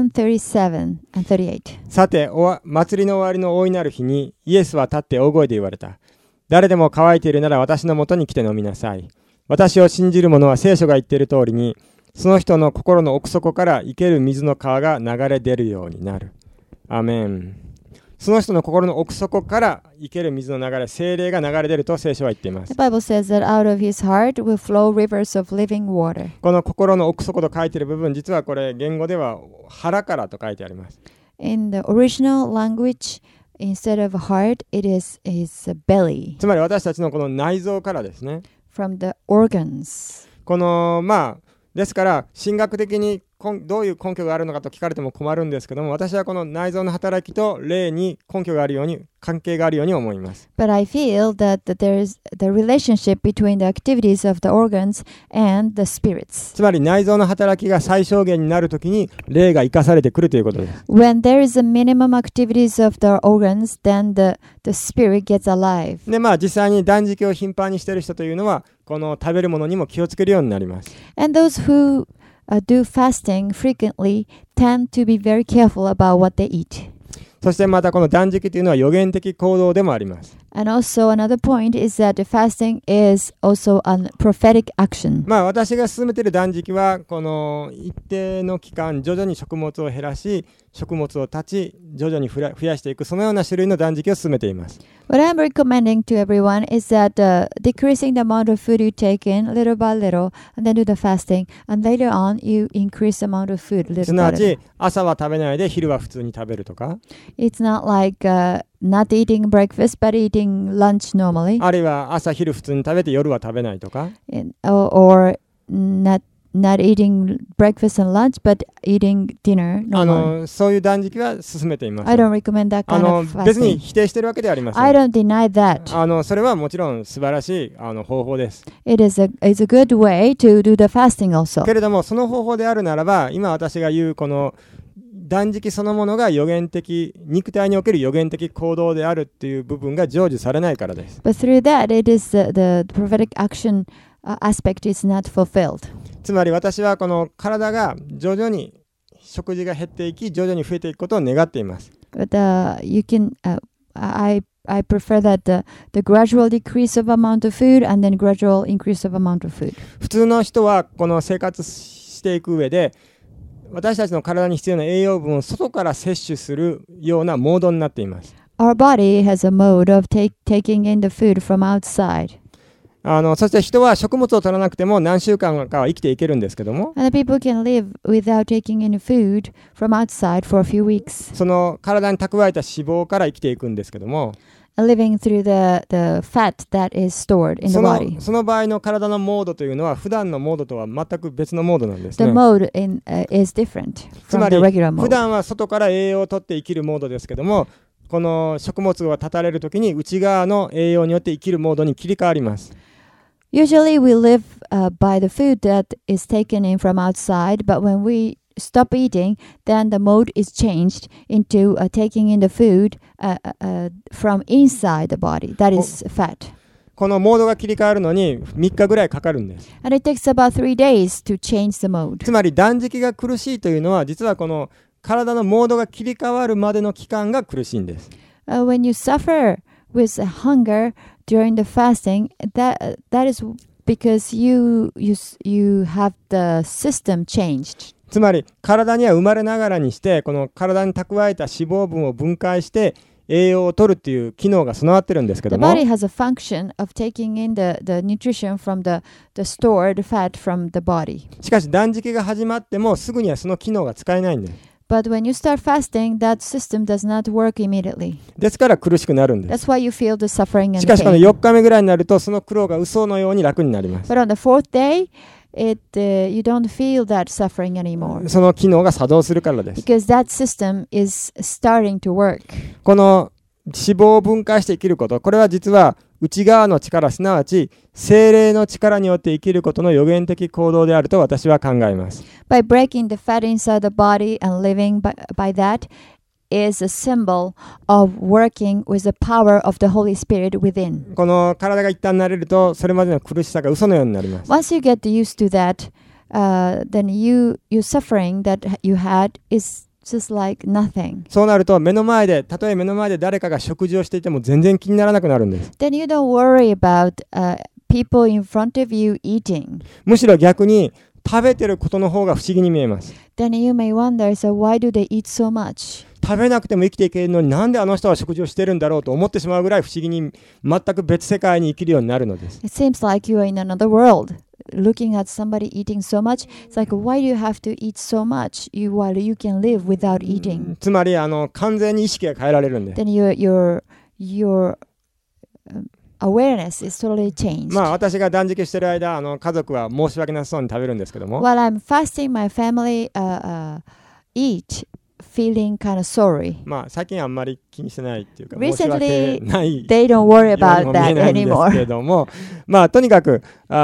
7:37 and 38. さて祭りの終わりの大いなる日にイエスは立って大声で言われた。誰でも乾いているなら私のもとに来て飲みなさい。私を信じる者は聖書が言っている通りにその人の心の奥底から生ける水の川が流れ出るようになる。アメン。その人の心の奥底から生ける水の流れ、聖霊が流れ出ると聖書は言っています。 The Bible says that out of his heart will flow rivers of living water. この心の奥底と書いている部分、実はこれ言語では腹からと書いてあります。 In the original language, instead of heart, it is belly. つまり私たちのこの内臓からですね。 From the organs. このですから神学的にどういう根拠があるのかと聞かれても困るんですけども、私はこの内臓の働きと霊に根拠があるように関係があるように思います。 But I feel that there is the relationship between the activities of the organs and the spirits. つまり内臓の働きが最小限になるときに霊が生かされてくるということです。 When there is a minimum activities of the organs, then the spirit gets alive. で実際に断食を頻繁にしている人というのはこの食べるものにも気をつけるようになります。 And those who do fasting frequently tend to be very careful about what they eat. そしてまたこの断食というのは予言的行動でもあります。 And also another point is that the fasting is also a prophetic action. 私が進めている断食はこの一定の期間徐々に食物を減らし食物を断ち徐々に増やしていくそのような種類の断食を進めています。 What I'm recommending to everyone is that decreasing the amount of food you take in little by little and then do the fasting and later on you increase the amount of food す little なわ by little. ち朝は食べないで昼は普通に食べるとか、 It's not like not eating breakfast but eating lunch normally あるいは朝昼普通に食べて夜は食べないとか、 or not not eating breakfast and lunch, but eating dinner. No more. そういう断食は勧めています。 I don't recommend that kind of 別に fasting. 否定してるわけではありません。 I don't deny that. それはもちろん素晴らしい方法です。 It's a good way to do the fasting also. けれどもその方法であるならば、今私が言うこの断食そのものが予言的、肉体における予言的行動であるっていう部分が成就されないからです。 But through that, it is the prophetic action aspect is not fulfilled. つまり私はこの体が徐々に食事が減っていき、徐々に増えていくことを願っています。 But you can. I prefer that the gradual decrease of amount of food and then gradual increase of amount of food. 普通の人はこの生活していく上で、私たちの体に必要な栄養分を外から摂取するようなモードになっています。 Our body has a mode of taking in the food from outside. そして人は食物を取らなくても何週間かは生きていけるんですけども、 And the people can live without taking in food from outside for a few weeks, その体に蓄えた脂肪から生きていくんですけども、 living through the fat that is stored in the そ body. の場合の体のモードというのは普段のモードとは全く別のモードなんです The ね。 mode is different つ from ま the り regular 普 mode. 段は外から栄養を取って生きるモードですけども、この食物が断たれるときに内側の栄養によって生きるモードに切り替わります。 Usually we live by the food that is taken in from outside, but when we stop eating, then the mode is changed into taking in the food from inside the body. That is fat. このモードが切り替わるのに3日ぐらいかかるんです。 And it takes about 3 days to change the mode. つまり断食が苦しいというのは、実はこの体のモードが切り替わるまでの期間が苦しいんです。 When you suffer with hunger during the fasting, that is because you have the system changed. つまり体には生まれながらにして、この体に蓄えた脂肪分を分解して栄養を取るっていう機能が備わってるんですけ The ども、 body has a function of taking in the nutrition from the stored fat from the body. しかし断食が始まってもすぐにはその機能が使えないんです。 But when you start fasting, that system does not work immediately. ですから苦しくなるんです。 That's why you feel the suffering and しかしこの pain. 4日目ぐらいになるとその苦労が嘘のように楽になります。 But on the 4th day, you don't feel that suffering anymore その機能が作動するからです。 because that system is starting to work. この脂肪を分解して生きること、これは実は内側の力、すなわち精霊の力によって生きることの予言的行動であると私は考えます。 By breaking the fat inside the body and living by that is a symbol of working with the power of the Holy Spirit within. この体が一旦慣れるとそれまでの苦しさが嘘のようになります。 Once you get used to that, then your suffering that you had is just like nothing. そうなるとたとえ目の前で誰かが食事をしていても全然気にならなくなるんです。 Then you don't worry about people in front of you eating. むしろ逆に食べてることの方が不思議に見えます。 Then you may wonder, so why do they eat so much? 食べなくても生きていけるのになんであの人は食事をしてるんだろうと思ってしまうぐらい不思議に全く別世界に生きるようになるのです。 It seems like you are in another world. Looking at somebody eating so much, it's like, why do you have to eat so much while you can live without eating? つまり完全に意識が変えられるんです。 Then your awareness is totally changed. 私が断食してる間家族は申し訳なさそうに食べるんですけども、 While I'm fasting, my family eat feeling kind of sorry. 最近あんまり気にしてないっていうか Recently, 申し訳ない They don't worry ように about も見え that ないんですけ anymore. れどもとにかく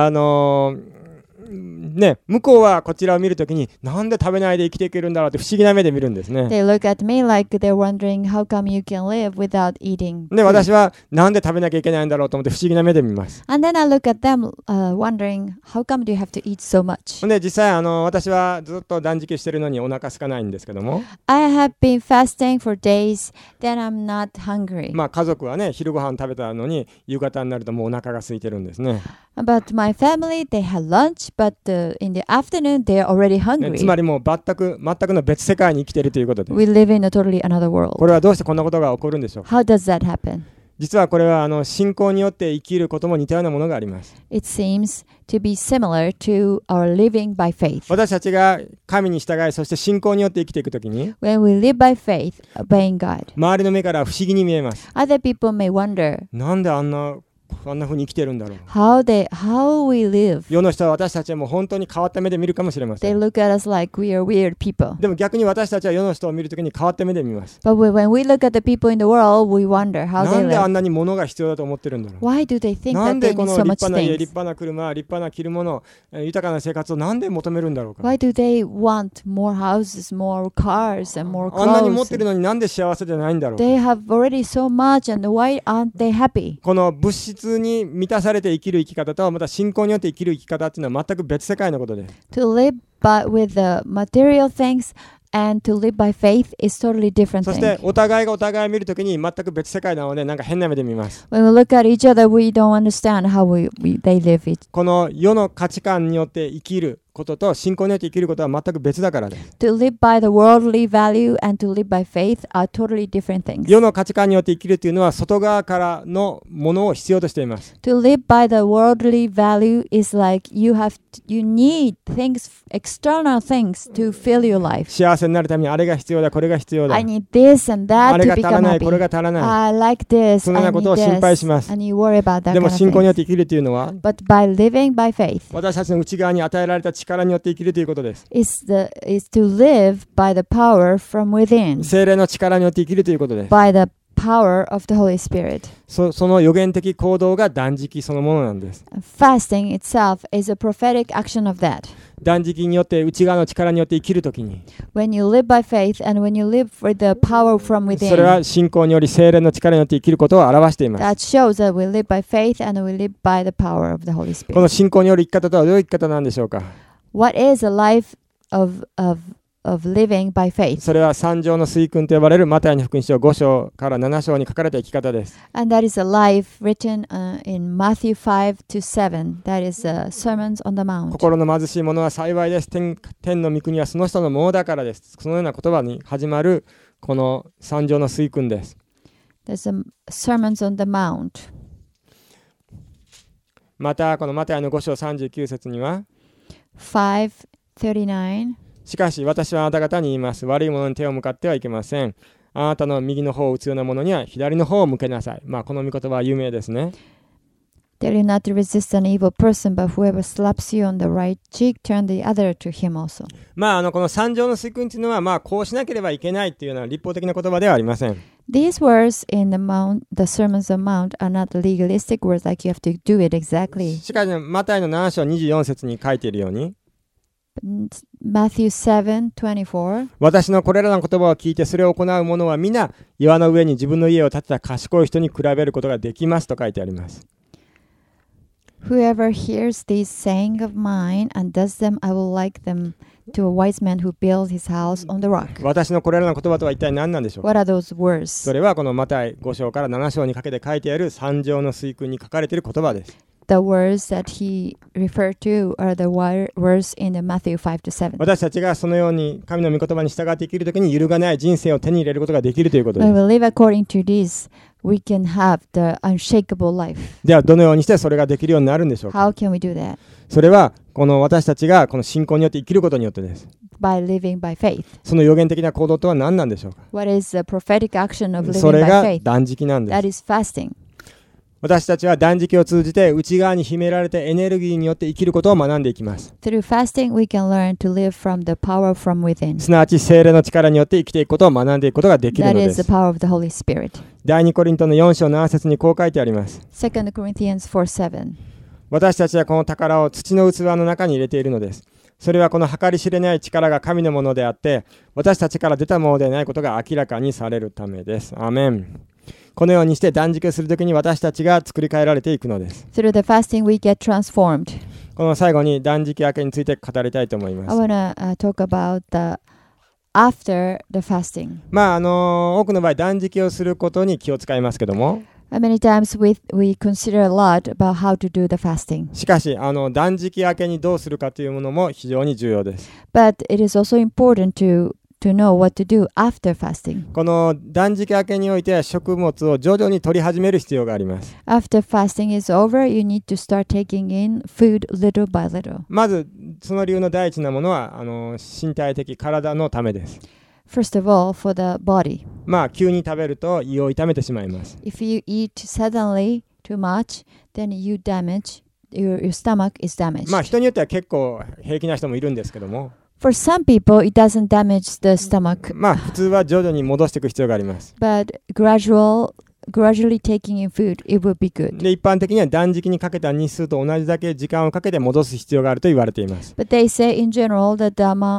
向こうはこちらを見るときになんで食べないで生きていけるんだろうって不思議な目で見るんですね。 They look at me like they're wondering how come you can live without eating. で私はなんで食べなきゃいけないんだろうと思って不思議な目で見ます。 And then I look at them wondering how come do you have to eat so much? で実際私はずっと断食してるのにお腹空かないんですけども、 I have been fasting for days, then I'm not hungry. 家族はね昼ご飯食べたのに夕方になるともうお腹が空いてるんですね。 But my family, they had lunch, but in the afternoon, they're already つ hungry. まりもう全くの別世界に生きているということで、 We live in a totally another こ world. れはどうしてこんなことが起こるんでしょうか。 How does that happen? 実はこれは信仰によって生きることも似たようなものがあります。 It seems to be similar to our living by faith. 私たちが神に従い、そして信仰によって生きていくときに、 When we live by faith, obeying God, 周りの目から不思議に見えます。 other people may wonder, なんであんなあんな風に生きてるんだろう。 how we live. 世の人は私たちはもう本当に変わった目で見るかもしれませ They ん。 look at us like we are weird people. でも逆に私たちは世の人を見るときに変わった目で見ます。 But when we look at the people in the world, we wonder how な they んであ live. んなに物が必要だと思ってるんだろう。 Why do they think なん that で they こ need の so 立 much 派な家、 things? 立派な車、立派な着るもの、豊かな生活をなんで求めるんだろうか。 Why do they want more houses, more cars, and more あんなに持って clothes? るのになんで幸せじゃないんだろうか。 They have already so much, and why aren't they happy? この物質に満たされて生きる生き方とまた信仰によって生きる生き方っていうのは全く別世界のことです。 To live with the material things and to live by faith is totally different そして thing. お互いがお互いを見るときに全く別世界なのでなんか変な目で見ます。 When we look at each other, we don't understand how they live it. この世の価値観によって生きることと信仰によって生きることは全く別だからです。 To live by the worldly value and to live by faith are totally different things. 世の価値観によって生きるというのは外側からのものを必要としています。 To live by the worldly value is like you need things, external things to fill your life. 幸せになるためにあれが必要だ、これが必要だ。 I need this and あ that れ to が足ら become ない、これ happy. が足らない。 I like this, そのよう I なこと need を心配 this, します。 and you worry about that で kind も of 信仰によっ things. て生きるというのは But by living by faith 私たちの内側に与えられた力によって生きるということです。 is to live by the power from within, 聖霊の力によって生きるということです。 by the power of the Holy Spirit. その予言的行動が断食そのものなんです。 Fasting itself is a prophetic action of that. 断食によって内側の力によって生きるときに When you live by faith and when you live for the power from それ within, は信仰により聖霊の力によって生きることを表しています。 that shows that we live by faith and we live by the power of the Holy この Spirit. 信仰による生き方とはどういう生き方なんでしょうか。 What is a life of living by faith? それは三条の水訓と呼ばれるマタイの福音書5章から7章に書かれた生き方です。 And that is a life written in Matthew 5 to 7. That is Sermons on the Mount. 心の貧しい者は幸いです。天の御国はその人のものだからです。そのような言葉に始まるこの三条の水訓です。 There's a Sermons on the Mount. またこのマタイの5章39節には 5:39. しかし私はあなた方に言います。悪いものに手を向かってはいけません。あなたの右の方を打つようなものには左の方を向けなさい。この御言葉は有名ですね。 Dare you not to resist an evil person, but whoever slaps you on the right cheek, turn the other to him also. この三条の水訓というのはこうしなければいけないというような立法的な言葉ではありません。 These words in the Sermons on the Mount are not legalistic words like you have to do it exactly. しかしマタイの7章24節に書いているように Matthew 7:24. 私のこれらの言葉を聞いてそれを行う者は皆岩の上に自分の家を建てた賢い人に比べることができますと書いてあります。 Whoever hears these saying of mine and does them, I will like them to a wise man who built his house on the rock. 私のこれらの言葉とは一体何なんでしょうか。 What are those words? それはこのマタイ5章から7章にかけて書いてある三条の水訓に書かれている言葉です。 The words that he referred to are the words in the Matthew 5 to 7. 私たちがそのように神の御言葉に従って生きるときに揺るがない人生を手に入れることができるということで When す。 we live according to this, we can have the unshakable life. ではどのようにしてそれができるようになるんでしょうか。 How can we do that? それはこの私たちがこの信仰によって生きることによってです。 By living by faith. その予言的な行動とは何なんでしょうか。 What is the prophetic action of そ living れ by が faith? 断食なんです That。is fasting. 私たちは断食を通じて内側に秘められてエネルギーによって生きることを学んでいきます。 Through fasting, we can learn to live from the power from within. すなわち聖霊の力によって生きていくことを学んでいくことができる That ので is the す。 power of the Holy Spirit. 第2コリントの4章7節にこう書いてあります。 2 Corinthians 4:7. 私たちはこの宝を土の器の中に入れているのです。それはこの計り知れない力が神のものであって、私たちから出たものでないことが明らかにされるためです。アーメン。このようにして断食をするときに私たちが作り変えられていくのです。 Through the fasting, we get transformed. この最後に断食明けについて語りたいと思いま I す。 want to talk about the after the fasting. 多くの場合断食をすることに気を使いますけども、 Many times we consider a lot about how to do the fasting. しかし断食明けにどうするかというものも非常に重要です。 But it is also important to know what to do after fasting. この断食明けにおいて食物を徐々に取り始める必要があります。 After fasting is over, you need to start taking in food little by little. まずその理由の第一なものは身体的体のためです。 First of all, for the body. 急に食べると胃を痛めてしまいます。 If you eat suddenly, too much, then you damage your stomach is damaged. まあ人によっては結構平気な人もいるんですけども、 For some people, it doesn't damage the stomach, まあ普通は徐々に戻していく必要があります。 but gradually taking in food, it will be good. で、一般的には断食にかけた日数と同じだけ時間をかけて戻す必要があると言われています。 But they say in general that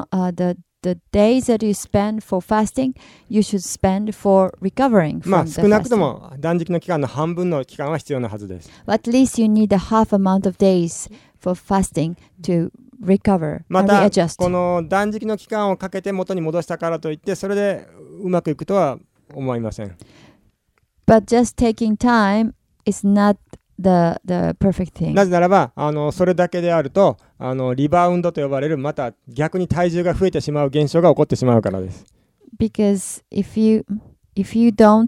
the days that you spend for fasting, you should spend for recovering ま from あ the 少なくと fasting. も断食の期間の半分の期間は必要なはずです。 At least you need a half amount of days for fasting to recover ま and た readjust. この断食の期間をかけて元に戻したからといってそれでうまくいくとは思いません。 But just taking time is not the perfect thing. なぜならばそれだけであるとリバウンドと呼ばれるまた逆に体重が増えてしまう現象が起こってしまうからです。 Because if you don't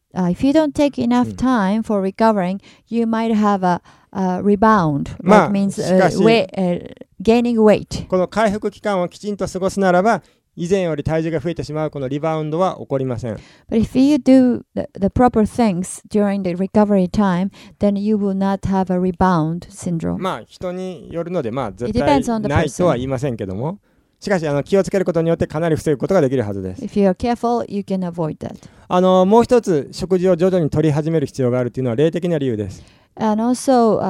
take enough time for recovering, you might have a rebound. まあ、 That means しかし、 gaining weight. この回復期間をきちんと過ごすならば以前より体重が増えてしまうこのリバウンドは起こりません。 But if you do the proper things during the recovery time, then you will not have a rebound syndrome. まあ人によるのでまあ絶 It 対 depends on the ないとは言いませんけども、しかし気をつけることによってかなり防ぐことができるはずです。 If you are careful, you can avoid that. もう一つ食事を徐々に取り始める必要があるというのは霊的な理由です。 And also,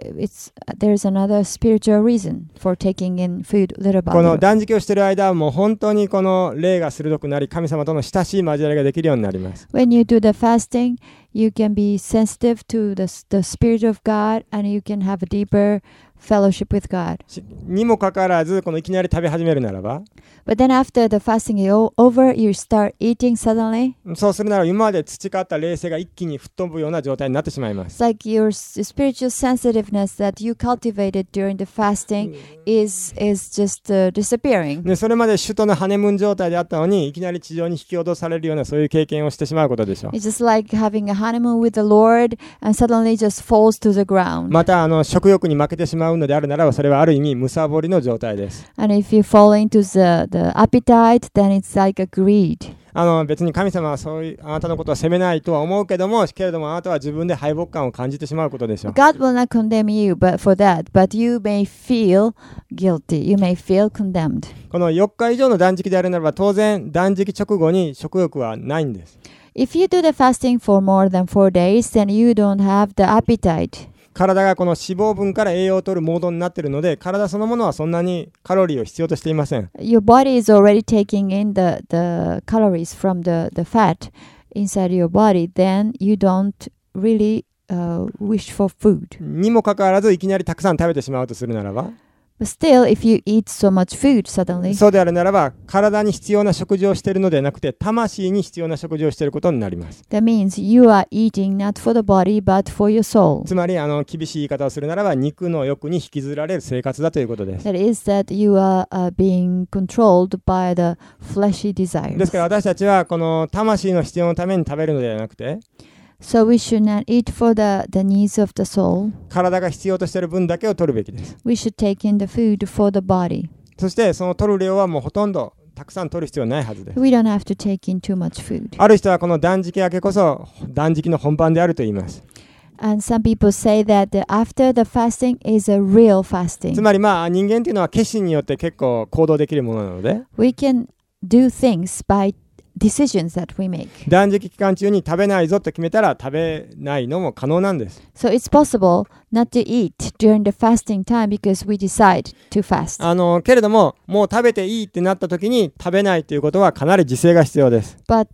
there's another spiritual reason for taking in food little by この little. 断食をしている間はもう本当にこの霊が鋭くなり神様との親しい交わりができるようになります。 When you do the fasting, you can be sensitive to the Spirit of God, and you can have a deeper fellowship with God. にもかかわらずこのいきなり食べ始めるならば、 But then after the fasting is over, you start eating suddenly. そうするなら今まで培った霊性が一気に吹っ飛ぶような状態になってしまいま It's す。 like your spiritual sensitiveness that you cultivated during the fasting is just disappearing. でそれまで首都のハネムーン状態であったのにいきなり地上に引き落とされるようなそういう経験をしてしまうことでしょう。 It's just like having a honeymoon with the Lord and suddenly just falls to the ground. また食欲に負けてしまうのであるならばそれはある意味むさぼりの状態です。 And if you fall into the appetite, then it's like a greed. 別に神様はそういうあなたのことは責めないとは思うけれどもあなたは自分で敗北感を感じてしまうことでしょう。 God will not condemn you for that, but you may feel guilty. You may feel condemned. この4日以上の断食であるならば当然断食直後に食欲はないんです。 If you do the fasting for more than 4 days, then you don't have the appetite. 体がこの脂肪分から栄養を取るモードになっているので体そのものはそんなにカロリーを必要としていません。 Your body is already taking in the calories from the fat inside your body. Then you don't really wish for food. にもかかわらずいきなりたくさん食べてしまうとするならば But still, if you eat so much food suddenly, そうであるならば体に必要な食事をしているのではなくて魂に必要な食事をしていることになります。 that means you are eating not for the body but for your soul. つまり厳しい言い方をするならば肉の欲に引きずられる生活だということです。 That is that you are being controlled by the fleshy で desires. すから私たちはこの魂の必要のために食べるのではなくて So we should not eat for the needs of the soul. 体が必要としている分だけを取るべきです。 We should take in the food for the body. そしてその取る量はもうほとんどたくさん取る必要はないはずです。 We don't have to take in too much food. ある人はこの断食明けこそ断食の本番であると言います。 And some people say that after the fasting is a real つ fasting. まり人間というのは決心によって結構行動できるものなので We can do things by decisions that we make. 断食期間中に食べないぞと決めたら食べないのも可能なんです。 So it's possible not to eat during the fasting time because we decide to fast. けれどももう食べていいってなった時に食べないということはかなり自制が必要です。 But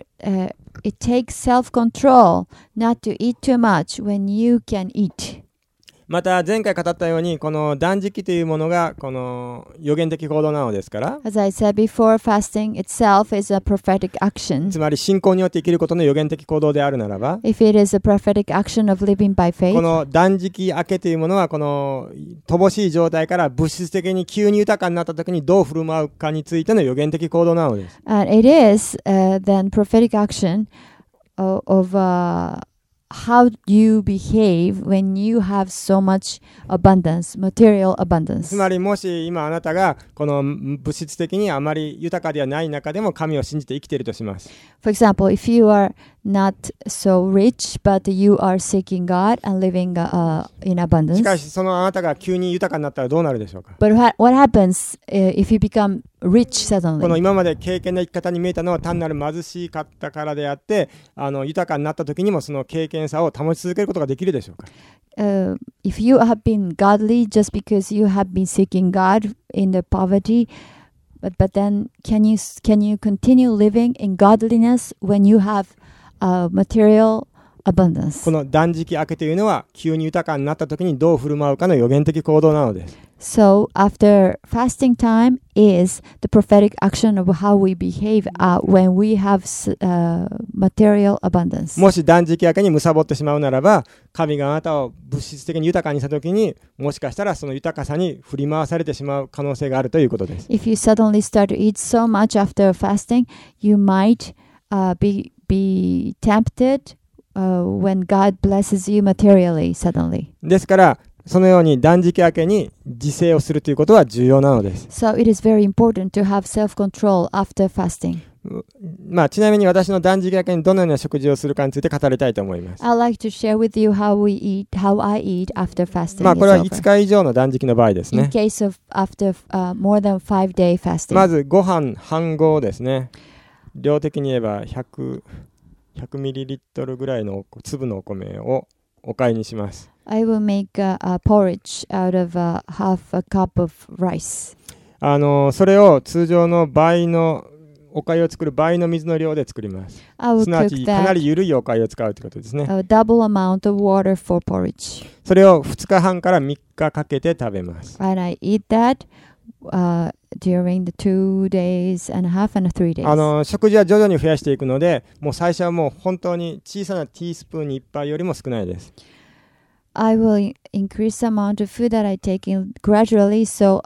it takes self-control not to eat too much when you can eat. また前回語ったようにこの断食というものがこの予言的行動なのですから As I said before, fasting itself is a prophetic action. つまり信仰によって生きることの予言的行動であるならば If it is a prophetic action of living by こ faith, の断食明けというものはこの乏しい状態から物質的に急に豊かになった時にどう振る舞うかについての予言的行動なのです。 and it is then prophetic action of how you behave when you have so much abundance, material つ abundance. まりもし今あなたがこの物質的にあまり豊かではない中でも神を信じて生きているとします。 For example, if you are not so rich, but you are seeking God and living in し abundance. かしそのあなたが急に豊かになったらどうなるでしょうか。 But what happens if you become rich この suddenly? 今まで経験な生き方に見えたのは単なる貧しかったからであって豊かになった時にもその経験さを保ち続けることができるでしょうか。 If you have been godly just because you have been seeking God in the poverty, but then can you continue living in godliness when you have material abundance? この断食明けというのは急に豊かになった時にどう振る舞うかの予言的行動なのです。 So after fasting time is the prophetic action of how we behave when we have material abundance. もし断食明けに貪ってしまうならば神があなたを物質的に豊かにした時にもしかしたらその豊かさに振り回されてしまう可能性があるということです。 If you suddenly start to eat so much after fasting, you might be tempted when God blesses you materially suddenly. ですからそのように断食明けに自制をするということは重要なのです。 So it is very important to have self-control after fasting. ちなみに私の断食明けにどのような食事をするかについて語りたいと思います。 I'd like to share with you how I eat after fasting. これは is 5 over. 日以上の断食の場合です In ね。 case of after more than 5-day fasting. まずご飯半合ですね。量的に言えば100ミリリットルぐらいの粒のお米をお買いにします。 I will make a porridge out of half a cup of rice. それを通常の倍のお粥を作る倍の水の量で作ります。 I will すなわ cook ちかな that り緩いお粥を使うということですね。 a double amount of water for porridge. それを2日半から3日かけて食べます。 And I eat that during the 2 days and a half and 3 days. 食事は徐々に増やしていくので、もう最初はもう本当に小さなティースプーンに1杯よりも少ないです。 I will increase the amount of food that I take in gradually. So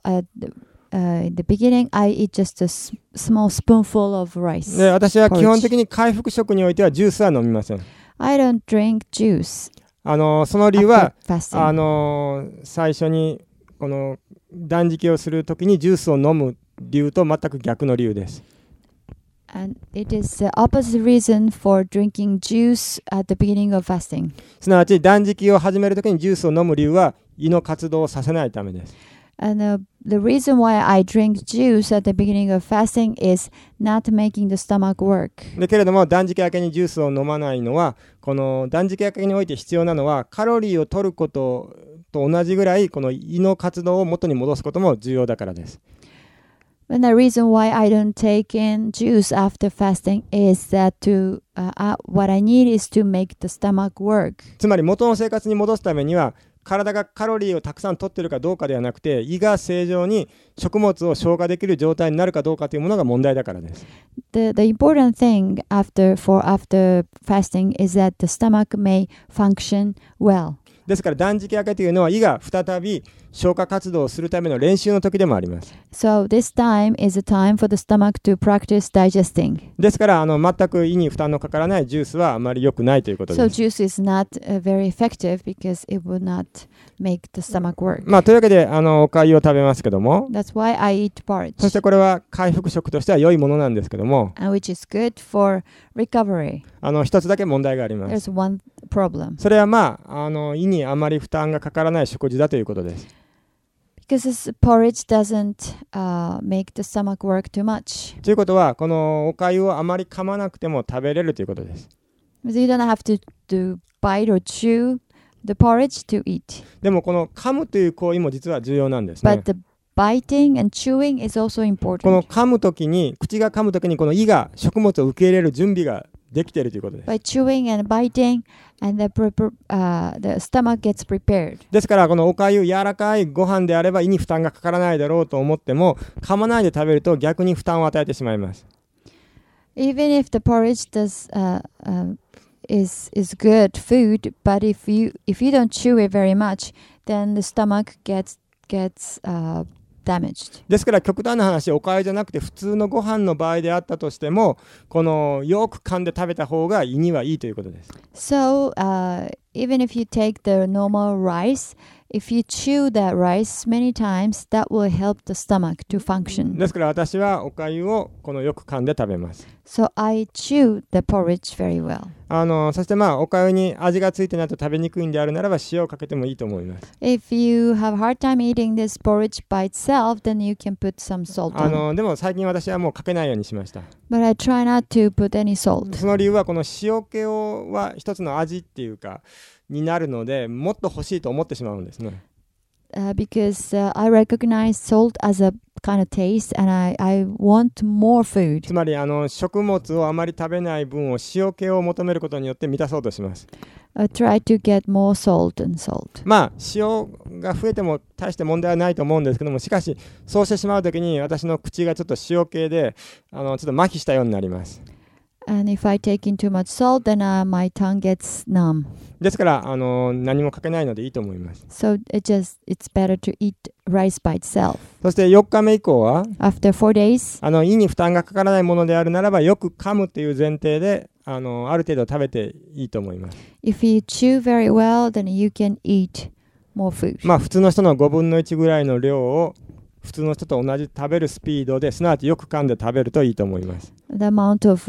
in the beginning, I eat just a small spoonful of rice. で、私は基本的に回復食においてはジュースは飲みません。 I don't drink juice その理由は after fasting. 最初にこの断食をするときにジュースを飲む理由と全く逆の理由です。 And it is the opposite reason for drinking juice at the beginning of fasting. すなわち断食を始めるときにジュースを飲む理由は胃の活動をさせないためです。 And the reason why I drink juice at the beginning of fasting is not making the stomach work. でけれども断食明けにジュースを飲まないのはこの断食明けにおいて必要なのはカロリーを取ることと同じぐらいこの胃の活動を元に戻すことも重要だからです。 And the reason why I don't take in juice after fasting is that what I need is to make the stomach work. つまり元の生活に戻すためには体がカロリーをたくさん取っているかどうかではなくて胃が正常に食物を消化できる状態になるかどうかというものが問題だからです。 The important thing after fasting is that the stomach may function well. ですから断食明けというのは胃が再び消化活動をするための練習の時でもあります。 So this time is a time for the stomach to practice digesting. ですから全く胃に負担のかからないジュースはあまり良くないということ So です。 juice is not very effective because it will not make the stomach work. というわけでお粥を食べますけども、 That's why I eat そして porridge, これは回復食としては良いものなんですけども、 and which is good for recovery. 一つだけ問題があります。 There's one problem. それは胃にあまり負担がかからない食事だということです。 Because this porridge doesn't make the stomach work too much. ということはこのお粥をあまり噛まなくても食べれるということです。 So you don't have to bite or chew the porridge to eat. でもこの噛むという行為も実は重要なんですね。 But the biting and chewing is also この important. 噛むときに口が噛むときにこの胃が食物を受け入れる準備ができているということです。 By chewing and biting, and the stomach gets prepared. ですからこのお粥柔らかいご飯であれば胃に負担がかからないだろうと思っても噛まないで食べると逆に負担を与えてしまいます。 Even if the porridge is good food, but if you don't chew it very much, then the stomach gets damaged. ですから極端な話、お粥じゃなくて普通のご飯の場合であったとしても、このよく噛んで食べた方が胃にはいいということです。 So even if you take the normal rice, if you chew that rice many times, that will help the stomach to function. ですから私はお粥をこのよく噛んで食べます。 So I chew the porridge very well. そしてお粥に味がついてないと食べにくいんであるならば塩をかけてもいいと思います。 If you have a hard time eating this porridge by itself, then you can put some salt on. でも最近私はもうかけないようにしました。 But I try not to put any salt. その理由はこの塩気は一つの味っていうかになるので、もっと欲しいと思ってしまうんですね。 Because I recognize salt as a kind of taste, and I want more food. つまり食物をあまり食べない分を塩気を求めることによって満たそうとします。 I try to get more salt and salt. 塩が増えても大して問題はないと思うんですけども、しかしそうしてしまうときに私の口がちょっと塩気でちょっと麻痺したようになります。 And if I take in too much salt, then my tongue gets numb. ですから何もかけないのでいいと思います。 So it's better to eat rice by itself. そして4日目以降は After 4 days, 胃に負担がかからないものであるならばよく噛むという前提である程度食べていいと思います。 if you chew very well, then you can eat more food. 普通の人の5分の1ぐらいの量を普通の人と同じ食べるスピードで、すなわちよく噛んで食べるといいと思います。 The amount of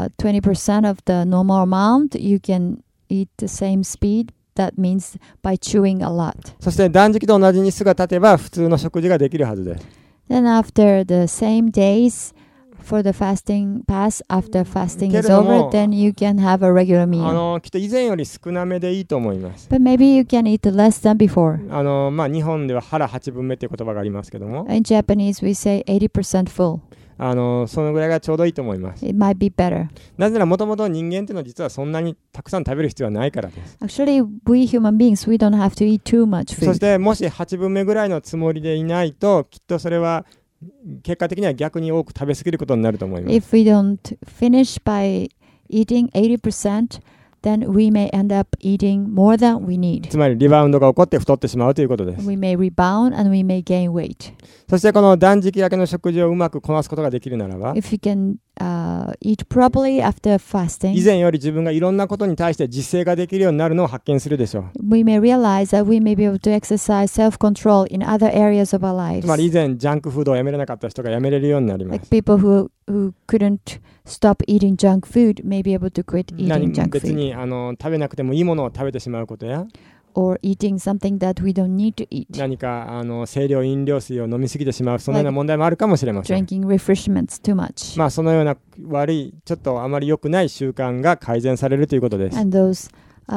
20% of the normal amount, you can eat the same speed. That means by chewing a lot. そして断食と同じ日数が経てば普通の食事ができるはずです。 Then after the same days for the fasting after fasting is over, then you can have a regular meal. きっと以前より少なめでいいと思います。 But maybe you can eat less than before. 日本では腹8分目っていう言葉がありますけども、 In Japanese, we say 80% full. そのぐらいがちょうどいいと思います。 It might be better. なぜならもともと人間っていうのは実はそんなにたくさん食べる必要はないからです。 Actually, we human beings, we don't have to eat too much そ food. してもし8分目ぐらいのつもりでいないと、きっとそれは結果的には逆に多く食べ過ぎることになると思います。 If we don't finish by eating 80%, then we may end up eating more than we need. つまりリバウンドが起こって太ってしまうということです。 We may rebound and we may gain weight. そしてこの断食明けの食事をうまくこなすことができるならば、 If you can eat properly after 以 fasting, 前より自分がいろんなことに対して自制ができるようになるのを発見するでしょう。 we may realize that we may be able to exercise self-control in other areas of our つまり lives. 以前ジャンクフードをやめれなかった人がやめれるようになりま Like す。 people who couldn't stop eating junk food may be able to quit eating junk 別 food. に食べなくてもいいものを食べてしまうことや、 Or eating something that we don't need to eat. 何か清涼飲料水を飲みすぎてしまう、そのような問題もあるかもしれません。 Drinking refreshments too much. そのような悪い、ちょっとあまり良くない習慣が改善されるということです。 And those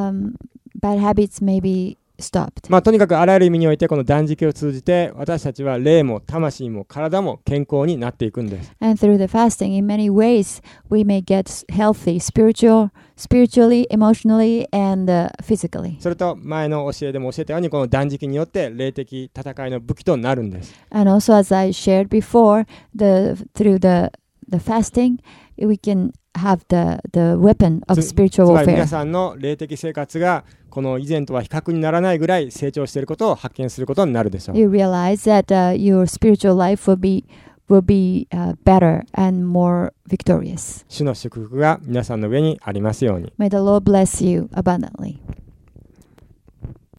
bad habits may be stopped. とにかくあらゆる意味においてこの断食を通じて私たちは霊も魂も体も健康になっていくんです。 And through the fasting, in many ways, we may get healthy spiritually, emotionally, and physically. それと前の教えでも教えたようにこの断食によって霊的戦いの武器となるんです。 And also, as I shared before, through the fasting, we can have the weapon of つ spiritual まり皆 warfare. さんの霊的生活がこの以前とは比較にならないぐらい成長していることを発見することになるでしょう。 You realize that your spiritual life will be better and more victorious. 主の祝福が皆さんの上にありますように。 May the Lord bless you abundantly.